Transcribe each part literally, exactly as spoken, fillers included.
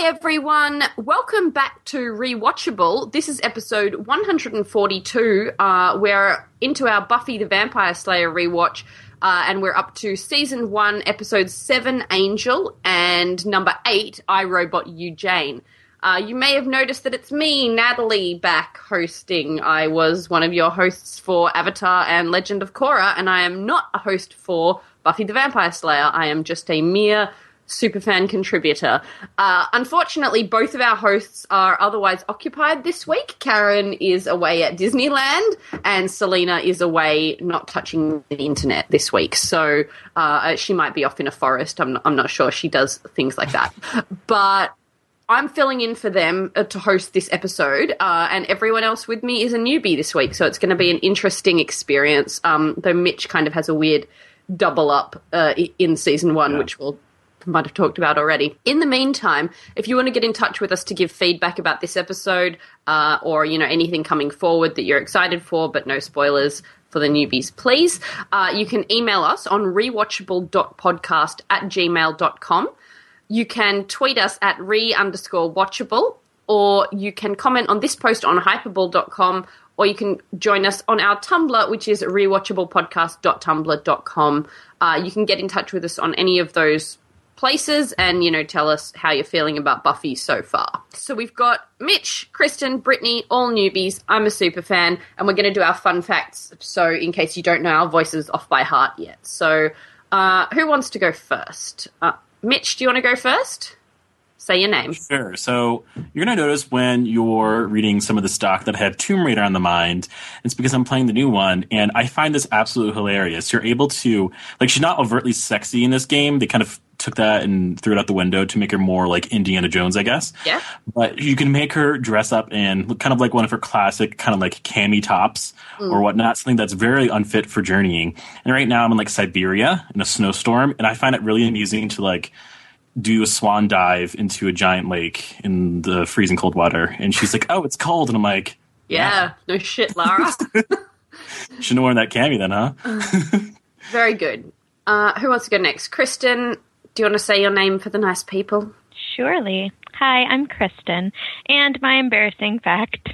Hi everyone, welcome back to Rewatchable. This is episode one hundred forty-two. Uh, we're into our Buffy the Vampire Slayer rewatch, uh, and we're up to season one, episode seven, Angel, and number eight, I, Robot You, Jane. Uh, you may have noticed that it's me, Natalie, back hosting. I was one of your hosts for Avatar and Legend of Korra, and I am not a host for Buffy the Vampire Slayer. I am just a mere superfan contributor. Uh, unfortunately, both of our hosts are otherwise occupied this week. Karen is away at Disneyland, and Selena is away not touching the internet this week. So uh, she might be off in a forest. I'm not, I'm not sure. She does things like that. But I'm filling in for them uh, to host this episode, uh, and everyone else with me is a newbie this week, so it's going to be an interesting experience, um, though Mitch kind of has a weird double up uh, in season one, yeah. which we'll might have talked about already. In the meantime, if you want to get in touch with us to give feedback about this episode, uh, or, you know, anything coming forward that you're excited for, but no spoilers for the newbies, please, uh, you can email us on rewatchable.podcast at gmail dot com. You can tweet us at re underscore watchable, or you can comment on this post on hyperball dot com, or you can join us on our Tumblr, which is rewatchablepodcast dot tumblr dot com. Uh, you can get in touch with us on any of those places and, you know, tell us how you're feeling about Buffy so far. So we've got Mitch, Kristen, Brittany, all newbies. I'm a super fan, and we're going to do our fun facts, so in case you don't know our voices off by heart yet. So uh, who wants to go first? Uh, Mitch, do you want to go first? Say your name. Sure. So you're going to notice when you're reading some of the stock that I have Tomb Raider on the mind, it's because I'm playing the new one, and I find this absolutely hilarious. You're able to, like, she's not overtly sexy in this game. They kind of took that and threw it out the window to make her more like Indiana Jones, I guess. Yeah. But you can make her dress up in look kind of like one of her classic kind of like cami tops mm. or whatnot, something that's very unfit for journeying. And right now I'm in like Siberia in a snowstorm, and I find it really amusing to like do a swan dive into a giant lake in the freezing cold water. And she's like, oh, it's cold. And I'm like, yeah, yeah. No shit, Lara. Shouldn't have worn that cami then, huh? uh, very good. Uh, who wants to go next? Kristen, do you want to say your name for the nice people? Surely. Hi, I'm Kristen, and my embarrassing fact,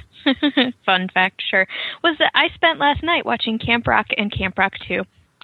fun fact, sure, was that I spent last night watching Camp Rock and Camp Rock two.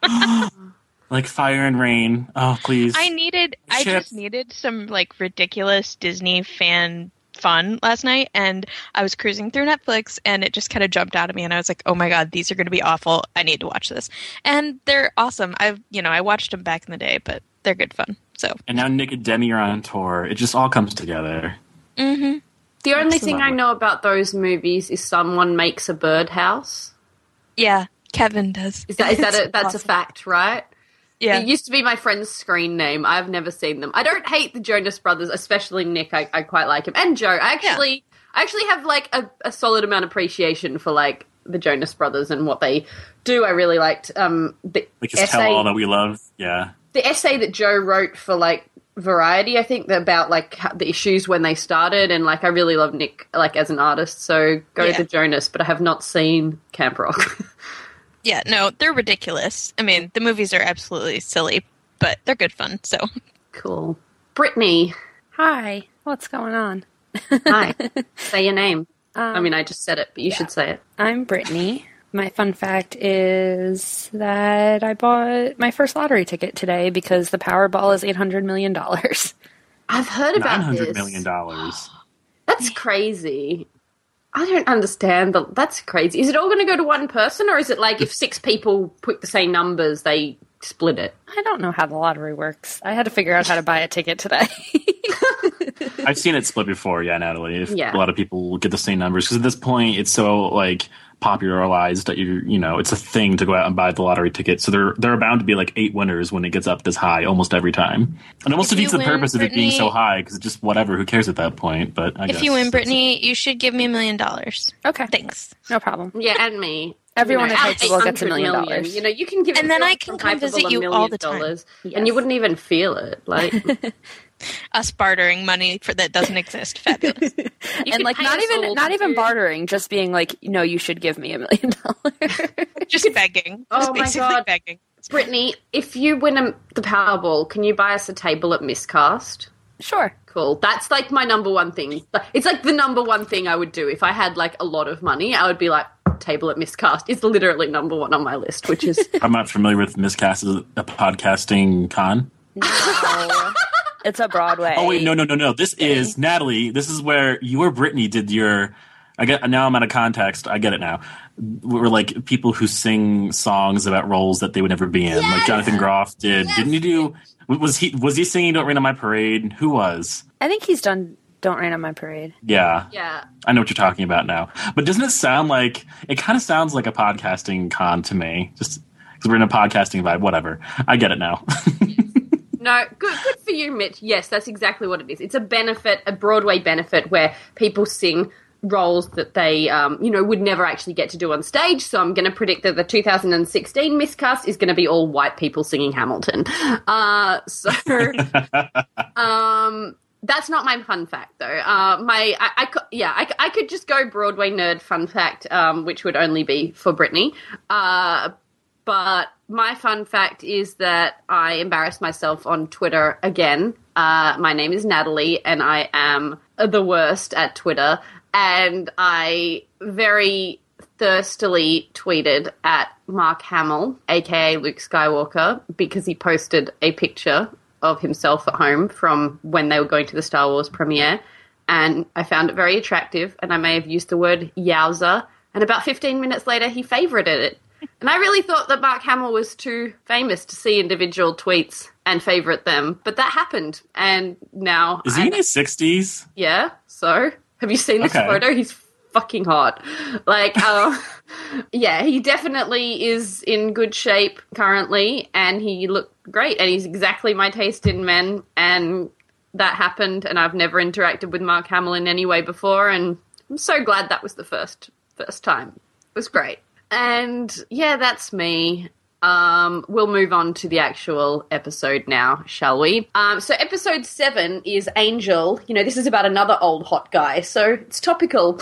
Like Fire and Rain. Oh, please. I needed, Chips. I just needed some, like, ridiculous Disney fan fun last night, and I was cruising through Netflix, and it just kind of jumped out at me, and I was like, oh my god, these are going to be awful. I need to watch this. And they're awesome. I've, you know, I watched them back in the day, but they're good fun. So. And now Nick and Demi are on tour. It just all comes together. Mm-hmm. The only That's thing I know about those movies is someone makes a birdhouse. Yeah, Kevin does. Is that is that a, that's awesome. A fact, right? Yeah. It used to be my friend's screen name. I've never seen them. I don't hate the Jonas Brothers, especially Nick. I, I quite like him. And Joe. I actually yeah. I actually have like a, a solid amount of appreciation for like the Jonas Brothers and what they do. I really liked um the like his essay, Tell All That We Love. Yeah. The essay that Joe wrote for like Variety, I think, about like the issues when they started, and like I really love Nick like as an artist. So go yeah. to Jonas, but I have not seen Camp Rock. Yeah, no, they're ridiculous. I mean, the movies are absolutely silly, but they're good fun, so. Cool. Brittany. Hi. What's going on? Hi. Say your name. Um, I mean, I just said it, but you yeah. should say it. I'm Brittany. My fun fact is that I bought my first lottery ticket today because the Powerball is eight hundred million dollars. I've heard about this. nine hundred million dollars. That's crazy. I don't understand. The, that's crazy. Is it all going to go to one person, or is it like if six people put the same numbers, they split it? I don't know how the lottery works. I had to figure out how to buy a ticket today. I've seen it split before, yeah, Natalie. If yeah. a lot of people get the same numbers. Because at this point, it's so, like, popularized that, you you know, it's a thing to go out and buy the lottery ticket. So there, there are bound to be, like, eight winners when it gets up this high almost every time. And almost defeats the purpose of it being so high, because it's just whatever, who cares at that point. But I If guess you win, Brittany, you should give me a million dollars. Okay. Thanks. No problem. Yeah, and me. Everyone you know, at Hypeable gets a million million. dollars. You know, you can give and then I can come visit you all the time. Dollars, yes. And you wouldn't even feel it. Like us bartering money for that doesn't exist. Fabulous. And like not even not even you. bartering, just being like, no, you should give me a million dollars. Just begging. Oh just my basically god, begging. Brittany, if you win a, the Powerball, can you buy us a table at Miscast? Sure. Cool. That's like my number one thing. It's like the number one thing I would do if I had like a lot of money. I would be like, Table at Miscast. It's literally number one on my list, which is... I'm not familiar with Miscast as a podcasting con. No. It's a Broadway. Oh, wait, no, no, no, no. This is, Natalie, this is where you or Brittany did your... I get Now I'm out of context. I get it now. We're like people who sing songs about roles that they would never be in. Yes! Like Jonathan Groff did. Yes! Didn't he do... Was he was he singing Don't Rain on My Parade? Who was? I think he's done Don't Rain on My Parade. Yeah. Yeah. I know what you're talking about now. But doesn't it sound like... It kind of sounds like a podcasting con to me. Just because we're in a podcasting vibe. Whatever. I get it now. No, good good for you, Mitch. Yes, that's exactly what it is. It's a benefit, a Broadway benefit, where people sing roles that they, um, you know, would never actually get to do on stage. So I'm going to predict that the two thousand sixteen Miscast is going to be all white people singing Hamilton. Uh, so, um, that's not my fun fact, though. Uh, my, I, I could, yeah, I, I could just go Broadway nerd fun fact, um, which would only be for Brittany. Uh, but my fun fact is that I embarrassed myself on Twitter again. Uh, my name is Natalie, and I am the worst at Twitter. And I very thirstily tweeted at Mark Hamill, a k a. Luke Skywalker, because he posted a picture of himself at home from when they were going to the Star Wars premiere. And I found it very attractive, and I may have used the word yowza. And about fifteen minutes later, he favorited it. And I really thought that Mark Hamill was too famous to see individual tweets and favorite them. But that happened. And now... Is he I'm, in his sixties? Yeah, so... Have you seen this okay. photo? He's fucking hot. Like, uh, yeah, he definitely is in good shape currently, and he looked great, and he's exactly my taste in men, and that happened, and I've never interacted with Mark Hamill in any way before, and I'm so glad that was the first first time. It was great. And, yeah, that's me. Um, we'll move on to the actual episode now, shall we? Um, so episode seven is Angel. You know, this is about another old hot guy, so it's topical.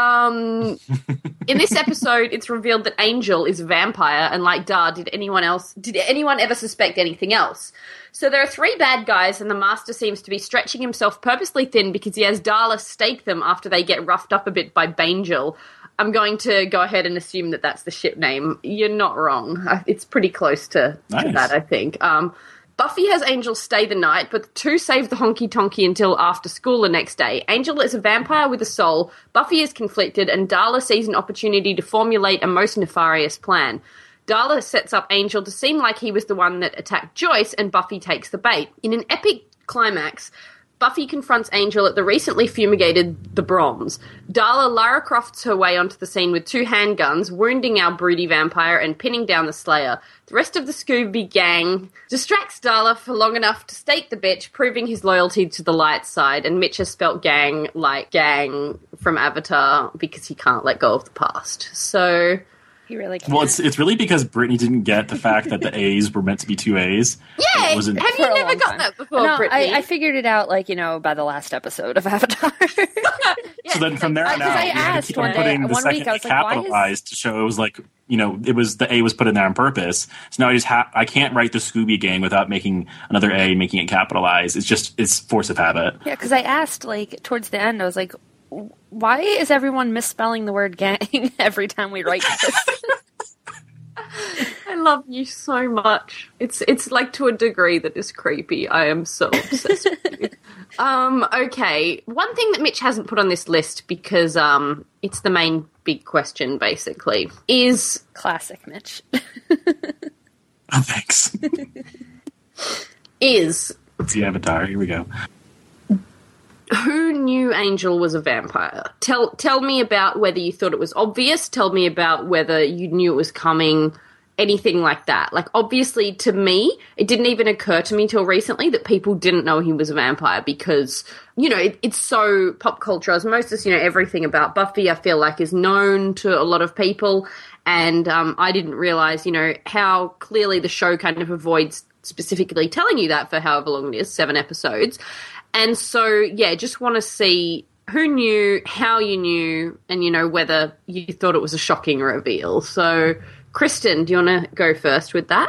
Um, in this episode, it's revealed that Angel is a vampire, and like Dar, did anyone else, did anyone ever suspect anything else? So there are three bad guys, and the Master seems to be stretching himself purposely thin because he has Darla stake them after they get roughed up a bit by Bangel. I'm going to go ahead and assume that that's the ship name. You're not wrong. It's pretty close to, nice. to that, I think. Um, Buffy has Angel stay the night, but the two save the honky-tonky until after school the next day. Angel is a vampire with a soul, Buffy is conflicted, and Darla sees an opportunity to formulate a most nefarious plan. Darla sets up Angel to seem like he was the one that attacked Joyce, and Buffy takes the bait. In an epic climax, Buffy confronts Angel at the recently fumigated The Broms. Darla Lara Crofts her way onto the scene with two handguns, wounding our broody vampire and pinning down the Slayer. The rest of the Scooby gang distracts Darla for long enough to stake the bitch, proving his loyalty to the light side. And Mitch has spelt gang like gang from Avatar because he can't let go of the past. So... He really can't. Well, it's it's really because Brittany didn't get the fact that the A's were meant to be two A's. Yeah, it wasn't, have you For a never long got time. that before, No, Brittany? I, I figured it out, like, you know, by the last episode of Avatar. Yeah, so then from there on Because out, I we had to asked keep on one day- putting the one second week I A was like, why is- capitalized to show it was like, you know, it was the A was put in there on purpose. So now I just ha- I can't write the Scooby Gang without making another A, making it capitalized. It's just, it's force of habit. Yeah, because I asked, like, towards the end, I was like, why is everyone misspelling the word gang every time we write this? I love you so much. It's it's like to a degree that is creepy. I am so obsessed with you. Um, okay. One thing that Mitch hasn't put on this list because um it's the main big question basically is Classic Mitch. Oh, thanks. is It's the Avatar. Here we go. who knew Angel was a vampire? Tell tell me about whether you thought it was obvious. Tell me about whether you knew it was coming. Anything like that. Like, obviously, to me, it didn't even occur to me till recently that people didn't know he was a vampire because, you know, it, it's so pop culture. Osmosis, you know, everything about Buffy, I feel like, is known to a lot of people. And um, I didn't realize, you know, how clearly the show kind of avoids specifically telling you that for however long it is, seven episodes. And so, yeah, just want to see who knew, how you knew, and, you know, whether you thought it was a shocking reveal. So... Kristen, do you want to go first with that?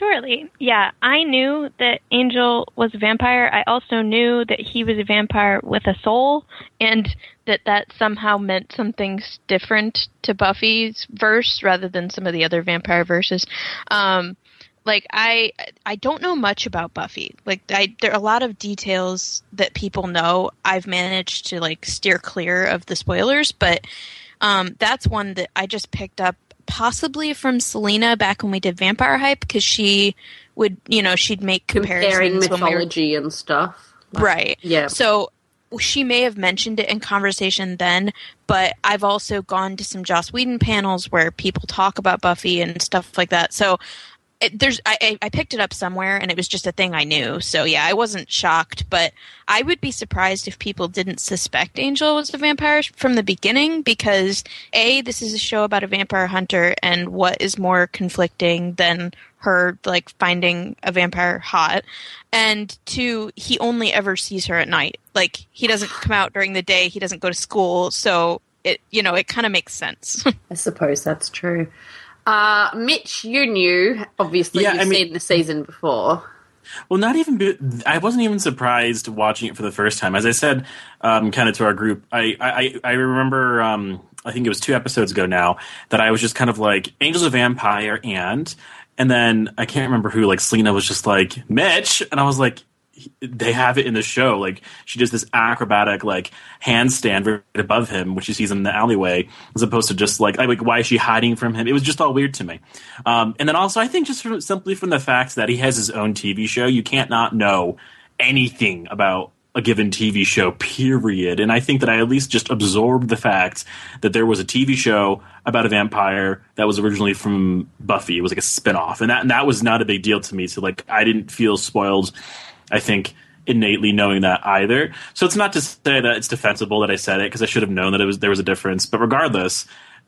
Surely. Yeah, I knew that Angel was a vampire. I also knew that he was a vampire with a soul, and that that somehow meant something different to Buffy's verse rather than some of the other vampire verses. Um, like, I I don't know much about Buffy. Like, I, there are a lot of details that people know. I've managed to, like, steer clear of the spoilers, but um, that's one that I just picked up possibly from Selena back when we did Vampire Hype, because she would, you know, she'd make comparisons. Comparing mythology when we were... and stuff. Right. Yeah. So she may have mentioned it in conversation then, but I've also gone to some Joss Whedon panels where people talk about Buffy and stuff like that. So it, there's, I, I picked it up somewhere, and it was just a thing I knew. So yeah, I wasn't shocked, but I would be surprised if people didn't suspect Angel was a vampire from the beginning, because A, this is a show about a vampire hunter, and what is more conflicting than her, like, finding a vampire hot? And two, he only ever sees her at night. Like, he doesn't come out during the day, he doesn't go to school, so it, you know, it kind of makes sense. I suppose that's true. Uh, Mitch, you knew, obviously, yeah, you've I mean, seen the season before. Well, not even, be- I wasn't even surprised watching it for the first time. As I said, um, kind of to our group, I, I, I remember, um, I think it was two episodes ago now, that I was just kind of like, Angel's a vampire, and, and then I can't remember who, like, Selena was just like, Mitch, and I was like, they have it in the show. Like, she does this acrobatic, like, handstand right above him, which she sees in the alleyway, as opposed to just like, like, why is she hiding from him? It was just all weird to me. Um, and then also, I think just from, simply from the fact that he has his own T V show, you can't not know anything about a given T V show, period. And I think that I at least just absorbed the fact that there was a T V show about a vampire that was originally from Buffy. It was like a spinoff, and that and that was not a big deal to me. So, like, I didn't feel spoiled, I think, innately knowing that either. So it's not to say that it's defensible that I said it, because I should have known that it was there was a difference. But regardless,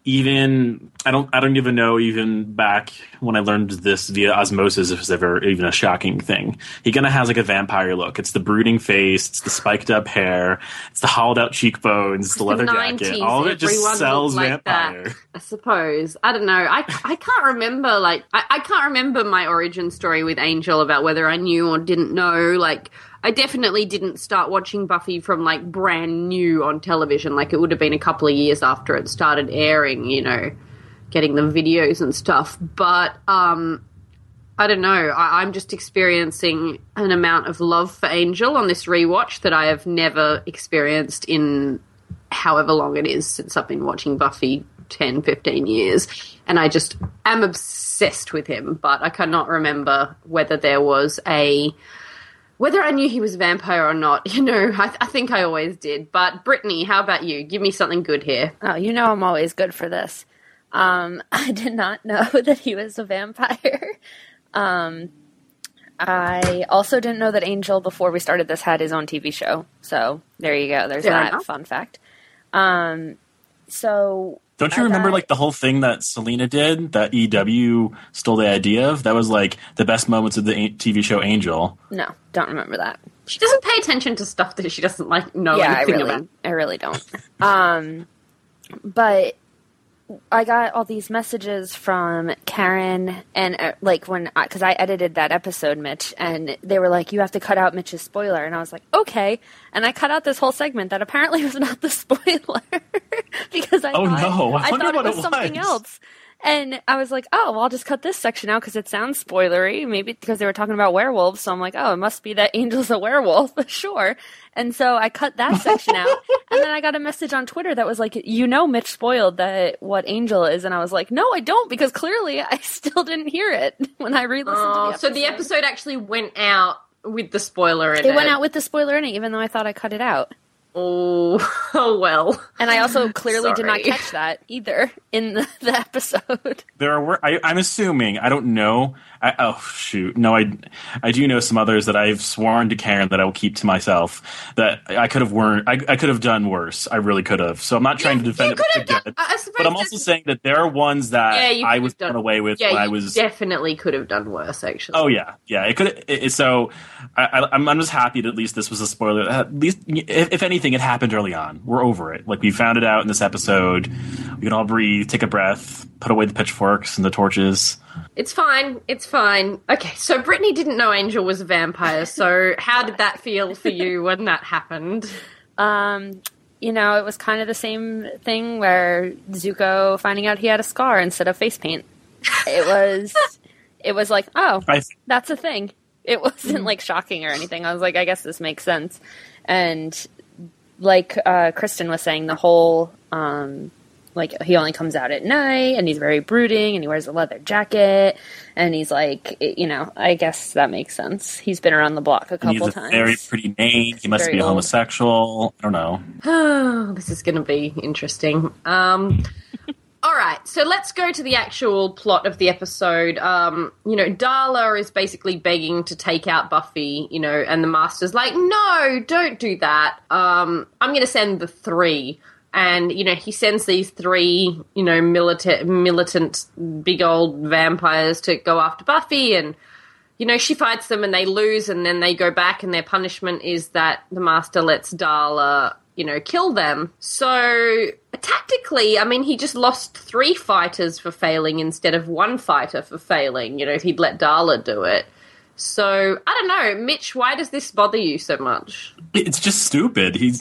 even I don't I don't even know even back when I learned this via osmosis if it's ever even a shocking thing. He kind of has like a vampire look. It's the brooding face, it's the spiked up hair, it's the hollowed out cheekbones, it's the leather jacket. All of it just sells like vampire. That, I suppose. I don't know. I, I can't remember like I, I can't remember my origin story with Angel about whether I knew or didn't know. Like, I definitely didn't start watching Buffy from, like, brand new on television. Like, it would have been a couple of years after it started airing, you know, getting the videos and stuff. But, um, I don't know. I- I'm just experiencing an amount of love for Angel on this rewatch that I have never experienced in however long it is since I've been watching Buffy, ten, fifteen years. And I just am obsessed with him. But I cannot remember whether there was a... Whether I knew he was a vampire or not, you know, I, th- I think I always did. But Brittany, how about you? Give me something good here. Oh, you know I'm always good for this. Um, I did not know that he was a vampire. Um, I also didn't know that Angel, before we started this, had his own T V show. So there you go. There's Fair that enough. Fun fact. Um, so... Don't you I remember, got... like, the whole thing that Selena did, that E W stole the idea of? That was, like, the best moments of the a- T V show Angel. No, don't remember that. She doesn't pay attention to stuff that she doesn't, like, know yeah, anything I really, about. I really don't. um, but I got all these messages from Karen, and, uh, like, when, because I, I edited that episode, Mitch, and they were like, you have to cut out Mitch's spoiler, and I was like, okay, and I cut out this whole segment that apparently was not the spoiler, because I oh, thought, no. I, I thought it was it something was. else. And I was like, oh, well, I'll just cut this section out because it sounds spoilery, maybe because they were talking about werewolves. So I'm like, oh, it must be that Angel's a werewolf, sure. And so I cut that section out. And then I got a message on Twitter that was like, you know, Mitch spoiled that what Angel is. And I was like, no, I don't, because clearly I still didn't hear it when I re-listened oh, to the episode. So the episode actually went out with the spoiler in it. It went out with the spoiler in it, even though I thought I cut it out. Oh, oh well. And I also clearly did not catch that either in the, the episode. There are, I, I'm assuming, I don't know. I, oh, shoot. No, I, I do know some others that I've sworn to Karen that I will keep to myself, that I could have wor- I, I could have done worse. I really could have. So I'm not trying yeah, to defend it again. Done, I but I'm also saying that there are ones that yeah, I was done away with yeah, when I was... definitely could have done worse, actually. Oh, yeah. Yeah, it could. It, so I, I, I'm, I'm just happy that at least this was a spoiler. At least, if, if anything, anything, it happened early on. We're over it. Like, we found it out in this episode. We can all breathe, take a breath, put away the pitchforks and the torches. It's fine. It's fine. Okay, so Brittany didn't know Angel was a vampire, so how did that feel for you when that happened? Um, you know, it was kind of the same thing where Zuko finding out he had a scar instead of face paint. It was, it was like, oh, that's a thing. It wasn't, like, shocking or anything. I was like, I guess this makes sense. And like uh, Kristen was saying, the whole, um, like, he only comes out at night, and he's very brooding, and he wears a leather jacket, and he's like, you know, I guess that makes sense. He's been around the block a couple he's a times. Very pretty name. He must be a old. homosexual. I don't know. Oh, this is going to be interesting. Um... All right, so let's go to the actual plot of the episode. Um, you know, Darla is basically begging to take out Buffy, you know, and the Master's like, no, don't do that. Um, I'm going to send the three. And, you know, he sends these three, you know, militant, militant big old vampires to go after Buffy. And, you know, she fights them and they lose, and then they go back, and their punishment is that the Master lets Darla, you know, kill them. So tactically, I mean, he just lost three fighters for failing instead of one fighter for failing, you know, if he'd let Darla do it. So, I don't know. Mitch, why does this bother you so much? It's just stupid. He's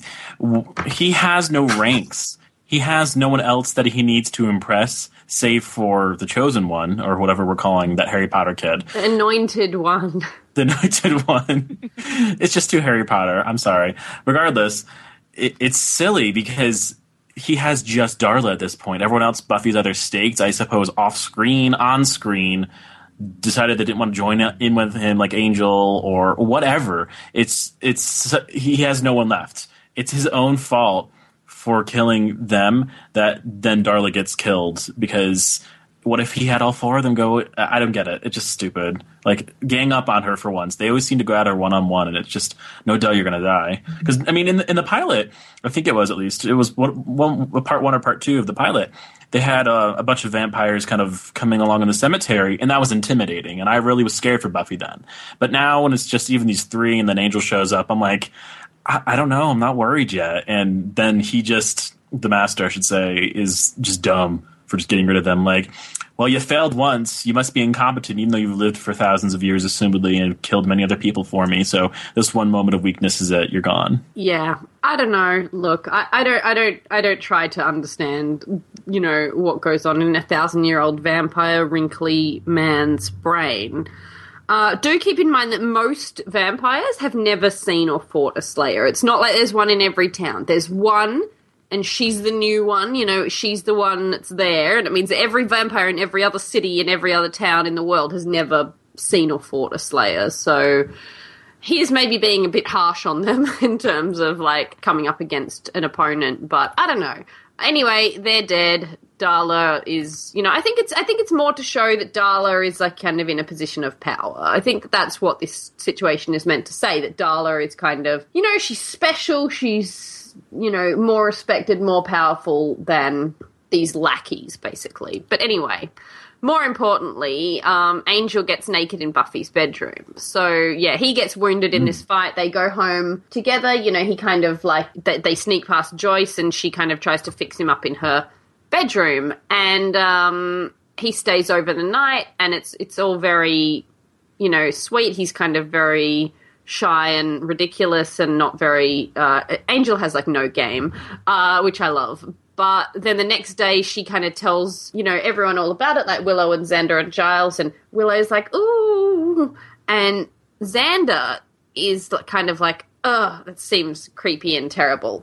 He has no ranks. He has no one else that he needs to impress, save for the Chosen One, or whatever we're calling that Harry Potter kid. The Anointed One. The Anointed One. It's just too Harry Potter. I'm sorry. Regardless, it, it's silly because he has just Darla at this point. Everyone else, Buffy's other stakes, I suppose, off-screen, on-screen, decided they didn't want to join in with him, like Angel or whatever. It's it's he has no one left. It's his own fault for killing them that then Darla gets killed, because what if he had all four of them go? I don't get it. It's just stupid. Like, gang up on her for once. They always seem to go at her one-on-one, and it's just, no doubt you're going to die. Because, I mean, in the, in the pilot, I think it was at least, it was one, one, part one or part two of the pilot, they had a, a bunch of vampires kind of coming along in the cemetery, and that was intimidating, and I really was scared for Buffy then. But now when it's just even these three, and then Angel shows up, I'm like, I, I don't know, I'm not worried yet. And then he just, the Master, I should say, is just dumb for just getting rid of them. Like, well, you failed once. You must be incompetent, even though you've lived for thousands of years, assumedly, and killed many other people for me. So this one moment of weakness is that you're gone. Yeah, I don't know. Look, I, I don't, I don't, I don't try to understand, you know, what goes on in a thousand-year-old vampire, wrinkly man's brain. Uh, do keep in mind that most vampires have never seen or fought a Slayer. It's not like there's one in every town. There's one, and she's the new one, you know, she's the one that's there, and it means that every vampire in every other city and every other town in the world has never seen or fought a Slayer, so he is maybe being a bit harsh on them in terms of, like, coming up against an opponent, but I don't know. Anyway, they're dead. Darla is, you know, I think it's I think it's more to show that Darla is, like, kind of in a position of power. I think that's what this situation is meant to say, that Darla is kind of, you know, she's special, she's, you know, more respected, more powerful than these lackeys, basically. But anyway, more importantly, um, Angel gets naked in Buffy's bedroom. So, yeah, he gets wounded in mm. this fight. They go home together. You know, he kind of, like, they, they sneak past Joyce, and she kind of tries to fix him up in her bedroom. And um, he stays over the night, and it's it's all very, you know, sweet. He's kind of very shy and ridiculous and not very uh Angel has like no game, uh which I love. But then the next day she kind of tells, you know, everyone all about it, like Willow and Xander and Giles, and Willow's like, ooh, and Xander is kind of like, ugh, that seems creepy and terrible.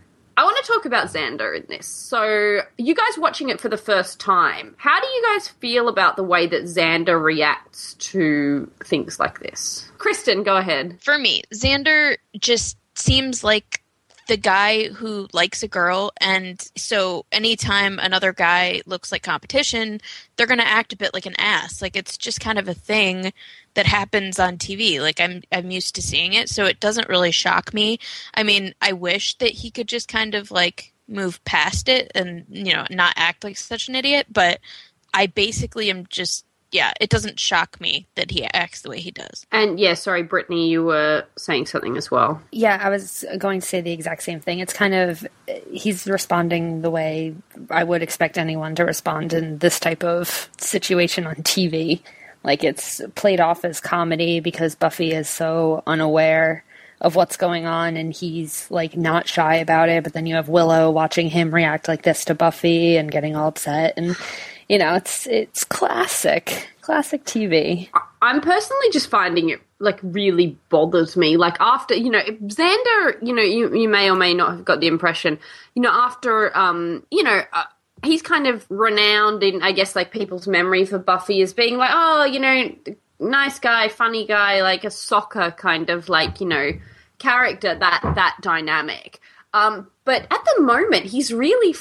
I want to talk about Xander in this. So, you guys watching it for the first time, how do you guys feel about the way that Xander reacts to things like this? Kristen, go ahead. For me, Xander just seems like the guy who likes a girl, and so anytime another guy looks like competition, they're going to act a bit like an ass. Like, it's just kind of a thing that happens on T V. Like, I'm I'm used to seeing it, so it doesn't really shock me. I mean, I wish that he could just kind of, like, move past it and, you know, not act like such an idiot, but I basically am just yeah, it doesn't shock me that he acts the way he does. And yeah, sorry, Brittany, you were saying something as well. Yeah, I was going to say the exact same thing. It's kind of, he's responding the way I would expect anyone to respond in this type of situation on T V. Like, it's played off as comedy because Buffy is so unaware of what's going on, and he's, like, not shy about it, but then you have Willow watching him react like this to Buffy and getting all upset, and, you know, it's it's classic, classic T V. I'm personally just finding it, like, really bothers me. Like, after, you know, Xander, you know, you, you may or may not have got the impression, you know, after, um, you know... Uh, he's kind of renowned in, I guess, like, people's memory for Buffy as being like, oh, you know, nice guy, funny guy, like a soccer kind of, like, you know, character, that that dynamic. Um, but at the moment, he's really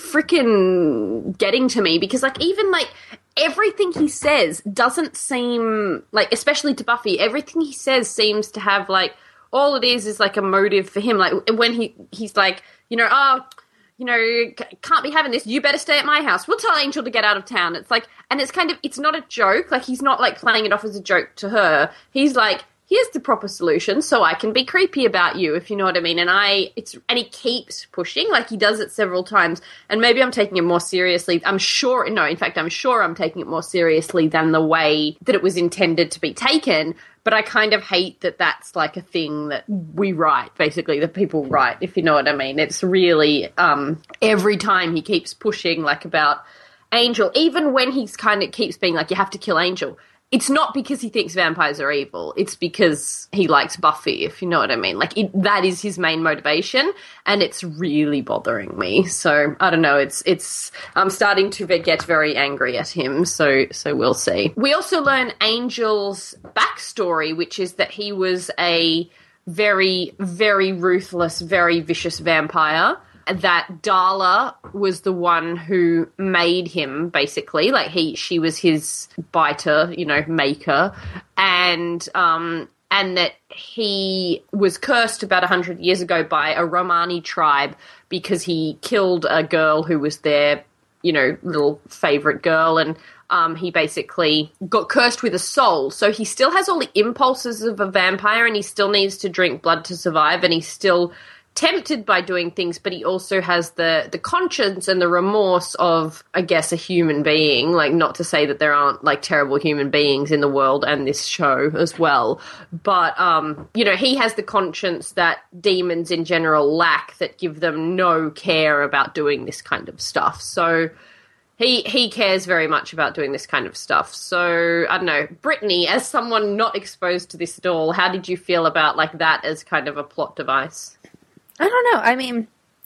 freaking getting to me because, like, even, like, everything he says doesn't seem, like, especially to Buffy, everything he says seems to have, like, all it is is, like, a motive for him. Like, when he he's like, you know, oh... you know, can't be having this, you better stay at my house. We'll tell Angel to get out of town. It's like, and it's kind of, it's not a joke. Like, he's not, like, playing it off as a joke to her. He's like, here's the proper solution so I can be creepy about you, if you know what I mean. And I, it's, and he keeps pushing, like, he does it several times. And maybe I'm taking it more seriously. I'm sure, no, in fact, I'm sure I'm taking it more seriously than the way that it was intended to be taken. But I kind of hate that that's, like, a thing that we write, basically, that people write, if you know what I mean. It's really, um, every time he keeps pushing, like, about Angel, even when he's kind of keeps being like, you have to kill Angel, it's not because he thinks vampires are evil. It's because he likes Buffy, if you know what I mean. Like, it, that is his main motivation, and it's really bothering me. So, I don't know, it's, it's, I'm starting to get very angry at him, so, so we'll see. We also learn Angel's backstory, which is that he was a very, very ruthless, very vicious vampire. That Darla was the one who made him, basically. Like, he, she was his biter, you know, maker. And, um, and that he was cursed about a hundred years ago by a Romani tribe because he killed a girl who was their, you know, little favorite girl. And, um, he basically got cursed with a soul. So he still has all the impulses of a vampire, and he still needs to drink blood to survive, and he's still tempted by doing things, but he also has the the conscience and the remorse of, I guess, a human being. Like, not to say that there aren't, like, terrible human beings in the world and this show as well, but um you know, he has the conscience that demons in general lack, that give them no care about doing this kind of stuff. So he he cares very much about doing this kind of stuff. So I don't know, Brittany, as someone not exposed to this at all, how did you feel about, like, that as kind of a plot device? I don't know. I mean,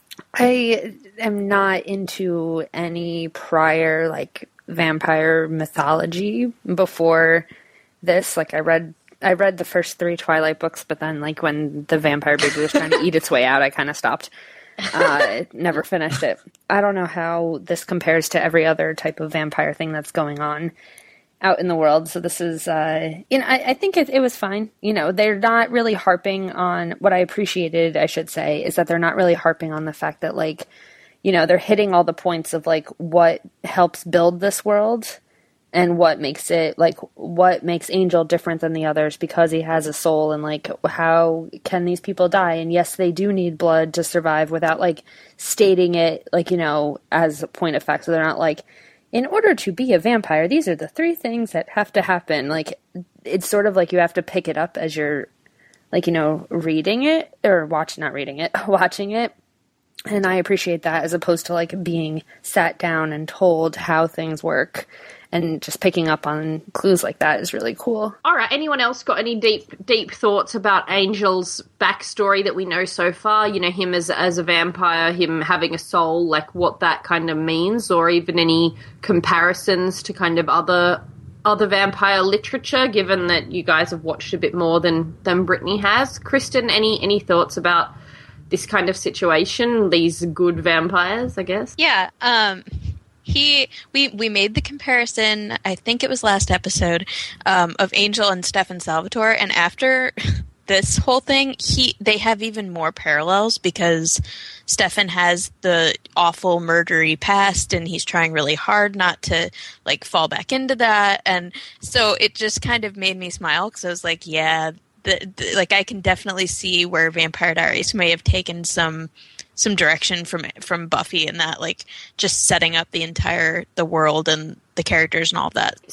I am not into any prior, like, vampire mythology before this. Like, I read I read the first three Twilight books, but then, like, when the vampire baby was trying to eat its way out, I kind of stopped. Uh, never finished it. I don't know how this compares to every other type of vampire thing that's going on out in the world. So this is, uh, you know, I, I think it, it was fine. You know, they're not really harping on, what I appreciated, I should say, is that they're not really harping on the fact that, like, you know, they're hitting all the points of, like, what helps build this world and what makes it, like, what makes Angel different than the others because he has a soul, and, like, how can these people die? And yes, they do need blood to survive, without, like, stating it, like, you know, as a point of fact. So they're not like, in order to be a vampire, these are the three things that have to happen. Like, it's sort of like you have to pick it up as you're, like, you know, reading it, or watch, not reading it, watching it. And I appreciate that, as opposed to, like, being sat down and told how things work. And just picking up on clues like that is really cool. All right. Anyone else got any deep, deep thoughts about Angel's backstory that we know so far? You know, him as as a vampire, him having a soul, like, what that kind of means, or even any comparisons to kind of other other vampire literature, given that you guys have watched a bit more than than Brittany has. Kristen, any any thoughts about this kind of situation? These good vampires, I guess. Yeah. Um. He, we, we made the comparison, I think it was last episode, um, of Angel and Stefan Salvatore, and after this whole thing, he, they have even more parallels, because Stefan has the awful murdery past, and he's trying really hard not to like fall back into that. And so it just kind of made me smile because I was like, yeah, the, the, like I can definitely see where Vampire Diaries may have taken some some direction from from Buffy in that, like just setting up the entire the world and the characters and all of that.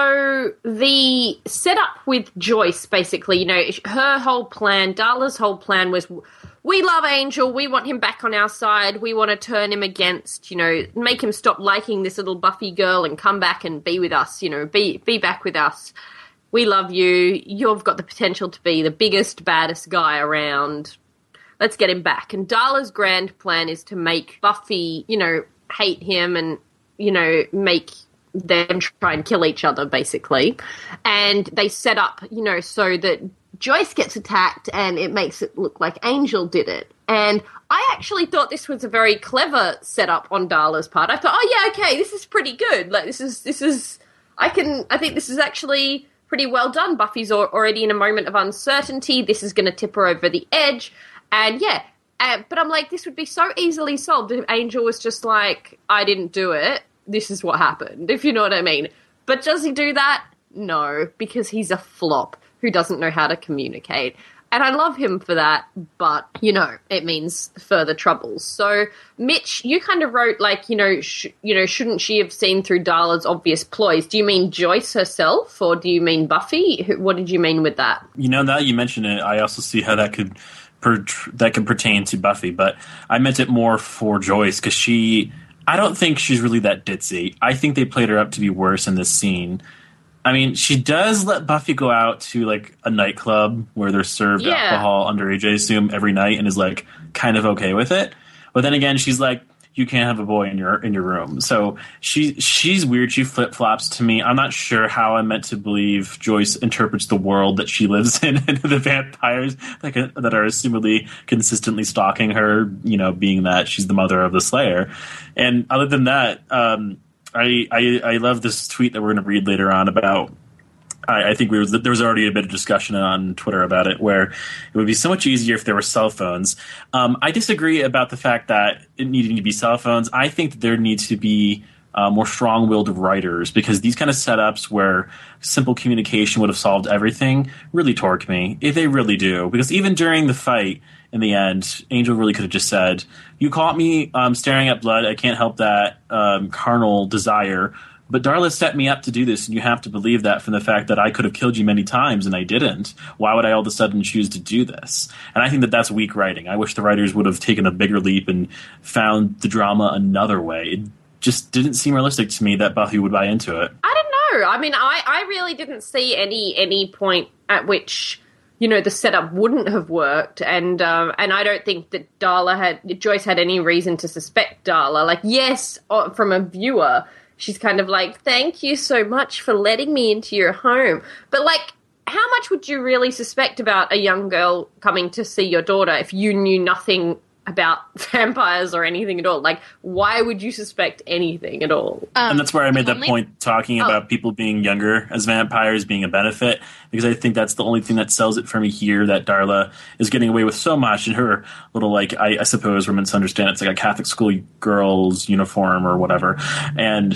So the setup with Joyce, basically, you know, her whole plan, Darla's whole plan was, we love Angel, we want him back on our side, we want to turn him against, you know, make him stop liking this little Buffy girl and come back and be with us, you know, be be back with us. We love you, you've got the potential to be the biggest, baddest guy around. Let's get him back. And Darla's grand plan is to make Buffy, you know, hate him and, you know, make them try and kill each other, basically. And they set up, you know, so that Joyce gets attacked and it makes it look like Angel did it. And I actually thought this was a very clever setup on Darla's part. I thought, oh yeah, okay, this is pretty good. Like this is, this is, I can, I think this is actually pretty well done. Buffy's already in a moment of uncertainty. This is going to tip her over the edge. And yeah, uh, but I'm like, this would be so easily solved if Angel was just like, I didn't do it. This is what happened, if you know what I mean. But does he do that? No, because he's a flop who doesn't know how to communicate. And I love him for that, but, you know, it means further troubles. So, Mitch, you kind of wrote, like, you know, sh- you know, shouldn't she have seen through Darla's obvious ploys? Do you mean Joyce herself, or do you mean Buffy? What did you mean with that? You know, now that you mention it, I also see how that could... Per, that can pertain to Buffy, but I meant it more for Joyce because she, I don't think she's really that ditzy. I think they played her up to be worse in this scene. I mean, she does let Buffy go out to like a nightclub where they're served yeah. alcohol underage, I assume, every night, and is like kind of okay with it. But then again, she's like, you can't have a boy in your in your room. So she she's weird. She flip flops to me. I'm not sure how I'm meant to believe Joyce interprets the world that she lives in and the vampires that can, that are assumedly consistently stalking her. You know, being that she's the mother of the Slayer. And other than that, um, I, I I love this tweet that we're going to read later on about. I, I think we was, there was already a bit of discussion on Twitter about it, where it would be so much easier if there were cell phones. Um, I disagree about the fact that it needed to be cell phones. I think that there needs to be uh, more strong-willed writers, because these kind of setups where simple communication would have solved everything really torque me. If they really do. Because even during the fight, in the end, Angel really could have just said, you caught me um, staring at blood. I can't help that um, carnal desire. But Darla set me up to do this, and you have to believe that from the fact that I could have killed you many times, and I didn't. Why would I all of a sudden choose to do this? And I think that that's weak writing. I wish the writers would have taken a bigger leap and found the drama another way. It just didn't seem realistic to me that Buffy would buy into it. I don't know. I mean, I, I really didn't see any any point at which, you know, the setup wouldn't have worked, and um, and I don't think that Darla had Joyce had any reason to suspect Darla. Like, yes, from a viewer, she's kind of like, thank you so much for letting me into your home. But, like, how much would you really suspect about a young girl coming to see your daughter if you knew nothing about vampires or anything at all? Like, why would you suspect anything at all? Um, and that's where I made that only... point talking oh. about people being younger as vampires being a benefit, because I think that's the only thing that sells it for me here, that Darla is getting away with so much in her little, like, I, I suppose we're meant to understand it's like a Catholic school girl's uniform or whatever. And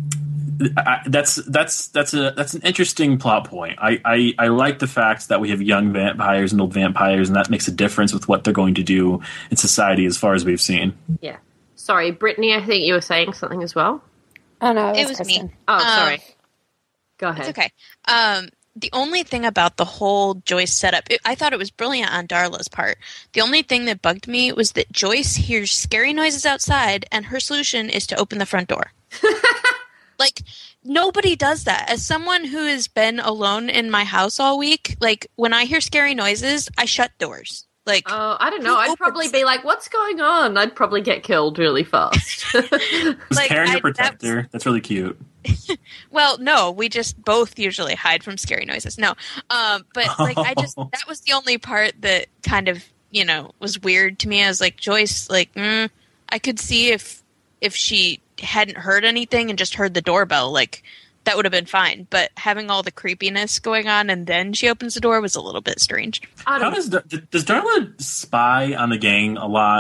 I, that's that's that's a that's an interesting plot point. I, I, I like the fact that we have young vampires and old vampires, and that makes a difference with what they're going to do in society as far as we've seen. Yeah. Sorry, Brittany, I think you were saying something as well. Oh, no, it was, it was Kristen. me. Oh, sorry. Um, Go ahead. It's okay. Um, the only thing about the whole Joyce setup, it, I thought it was brilliant on Darla's part. The only thing that bugged me was that Joyce hears scary noises outside, and her solution is to open the front door. Like, nobody does that. As someone who has been alone in my house all week, like, when I hear scary noises, I shut doors. Like, oh, I don't know. I'd probably be like, what's going on? I'd probably get killed really fast. Like, carrying a protector. That's, that's really cute. Well, no, we just both usually hide from scary noises. No. Um, but, like, I just, that was the only part that kind of, you know, was weird to me. I was like, Joyce, like, mm, I could see if if she hadn't heard anything and just heard the doorbell, like, that would have been fine. But having all the creepiness going on and then she opens the door was a little bit strange. How does does Darla spy on the gang a lot?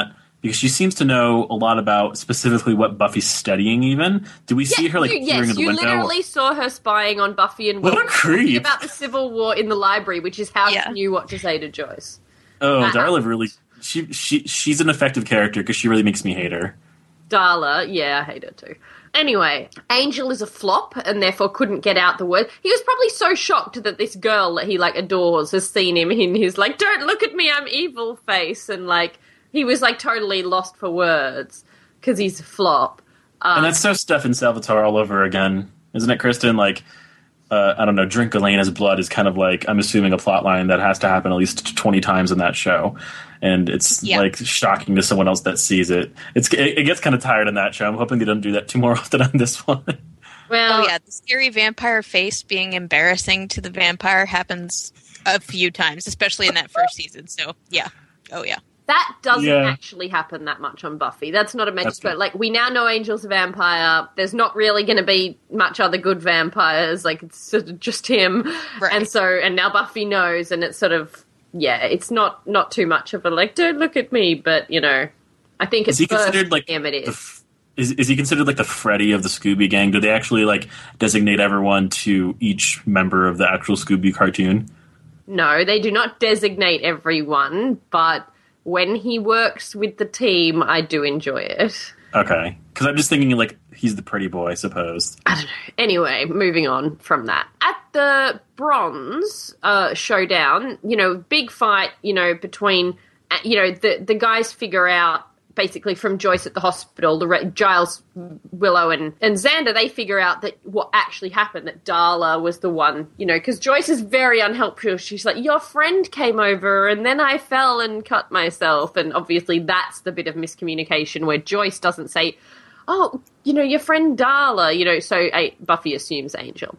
because she seems to know a lot about specifically what Buffy's studying even. Do we yeah, see her like you, peering yes, in the you window? literally saw her spying on Buffy and What Will a creep. about the Civil War in the library, which is how Yeah. she knew what to say to Joyce. Oh, Uh, Darla really she she she's an effective character because she really makes me hate her. Darla, yeah, I hate her too. Anyway, Angel is a flop and therefore couldn't get out the word. He was probably so shocked that this girl that he, like, adores has seen him in his, like, don't look at me, I'm evil face. And, like, he was, like, totally lost for words because he's a flop. Um, And that's so Stefan Salvatore all over again, isn't it, Kristen? Like, uh, I don't know, drink Elena's blood is kind of like, I'm assuming, a plot line that has to happen at least twenty times in that show. And it's, Yeah. like, shocking to someone else that sees it. It's It, it gets kind of tired in that show. I'm hoping they don't do that too more often on this one. well, Oh yeah, the scary vampire face being embarrassing to the vampire happens a few times, especially in that first season. So yeah, oh yeah. that doesn't Yeah. actually happen that much on Buffy. That's not a major That's spoiler. good. Like, we now know Angel's a vampire. There's not really going to be much other good vampires. Like, it's sort of just him. Right. And so, and now Buffy knows, and it's sort of, yeah, it's not, not too much of a, like, don't look at me, but, you know, I think it's Is he first considered, like, him it the is. f- Is, is he considered like the Freddy of the Scooby Gang? Do they actually like designate everyone to each member of the actual Scooby cartoon? No, they do not designate everyone, but when he works with the team, I do enjoy it. Okay, because I'm just thinking like he's the pretty boy, I suppose. I don't know. Anyway, moving on from that. At the Bronze uh, showdown, you know, big fight, you know, between, uh, you know, the, the guys figure out, basically from Joyce at the hospital, the Re- Giles, Willow, and, and Xander, they figure out that what actually happened, that Darla was the one, you know, because Joyce is very unhelpful. She's like, your friend came over and then I fell and cut myself. And obviously that's the bit of miscommunication where Joyce doesn't say, oh, you know, your friend Darla, you know, so uh, Buffy assumes Angel.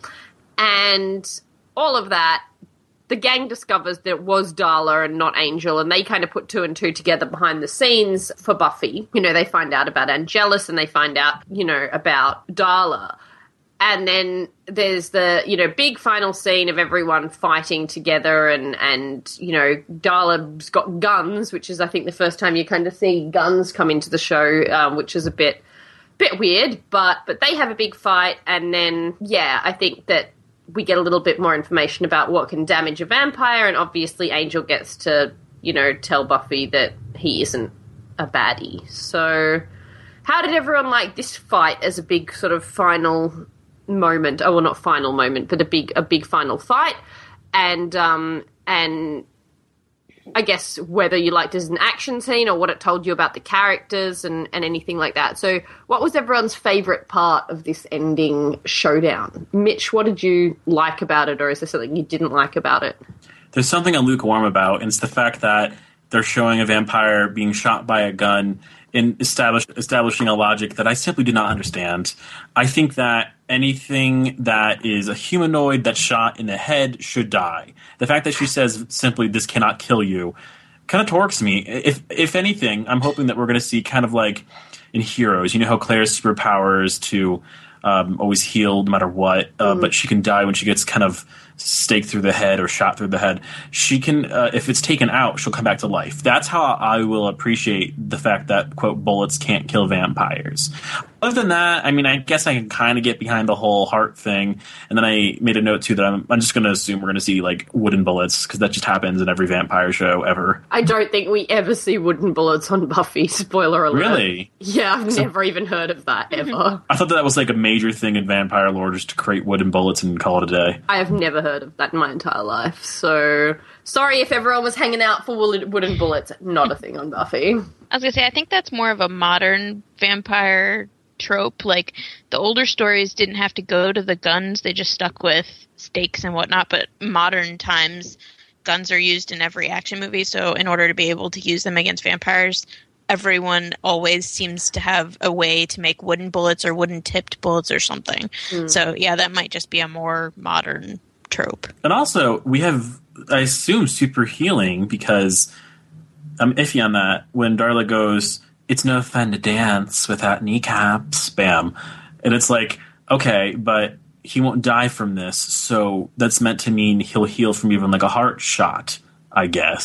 And all of that, the gang discovers that it was Darla and not Angel, and they kind of put two and two together behind the scenes for Buffy. You know, they find out about Angelus and they find out, you know, about Darla. And then there's the, you know, big final scene of everyone fighting together and, and you know, Darla's got guns, which is, I think, the first time you kind of see guns come into the show, um, which is a bit bit weird, but but they have a big fight, and then, yeah, I think that we get a little bit more information about what can damage a vampire, and obviously Angel gets to, you know, tell Buffy that he isn't a baddie. So how did everyone like this fight as a big sort of final moment? Oh, well, not final moment, but a big a big final fight. And um and I guess whether you liked it as an action scene or what it told you about the characters and, and anything like that. So what was everyone's favourite part of this ending showdown? Mitch, what did you like about it, or is there something you didn't like about it? There's something I'm lukewarm about, and it's the fact that they're showing a vampire being shot by a gun and establish, establishing a logic that I simply do not understand. I think that anything that is a humanoid that's shot in the head should die. The fact that she says simply, this cannot kill you, kind of torques me. If if anything, I'm hoping that we're going to see kind of like in Heroes, you know how Claire's superpowers to um, always heal no matter what, uh, mm. but she can die when she gets kind of staked through the head or shot through the head. She can, uh, if it's taken out, she'll come back to life. That's how I will appreciate the fact that, quote, bullets can't kill vampires. Other than that, I mean, I guess I can kind of get behind the whole heart thing. And then I made a note, too, that I'm, I'm just going to assume we're going to see, like, wooden bullets, because that just happens in every vampire show ever. I don't think we ever see wooden bullets on Buffy. Spoiler alert. Really? Yeah, I've so, never even heard of that, ever. I thought that was, like, a major thing in vampire lore, just to create wooden bullets and call it a day. I have never heard of that in my entire life. So, sorry if everyone was hanging out for wooden bullets. Not a thing on Buffy. I was going to say, I think that's more of a modern vampire trope. Like, the older stories didn't have to go to the guns, they just stuck with stakes and whatnot, but modern times guns are used in every action movie, so in order to be able to use them against vampires, everyone always seems to have a way to make wooden bullets or wooden tipped bullets or something. Mm. So yeah, that might just be a more modern trope. And also, we have, I assume, super healing, because I'm iffy on that. When Darla goes, it's no fun to dance without kneecaps, bam. And it's like, okay, but he won't die from this, so that's meant to mean he'll heal from even like a heart shot, I guess.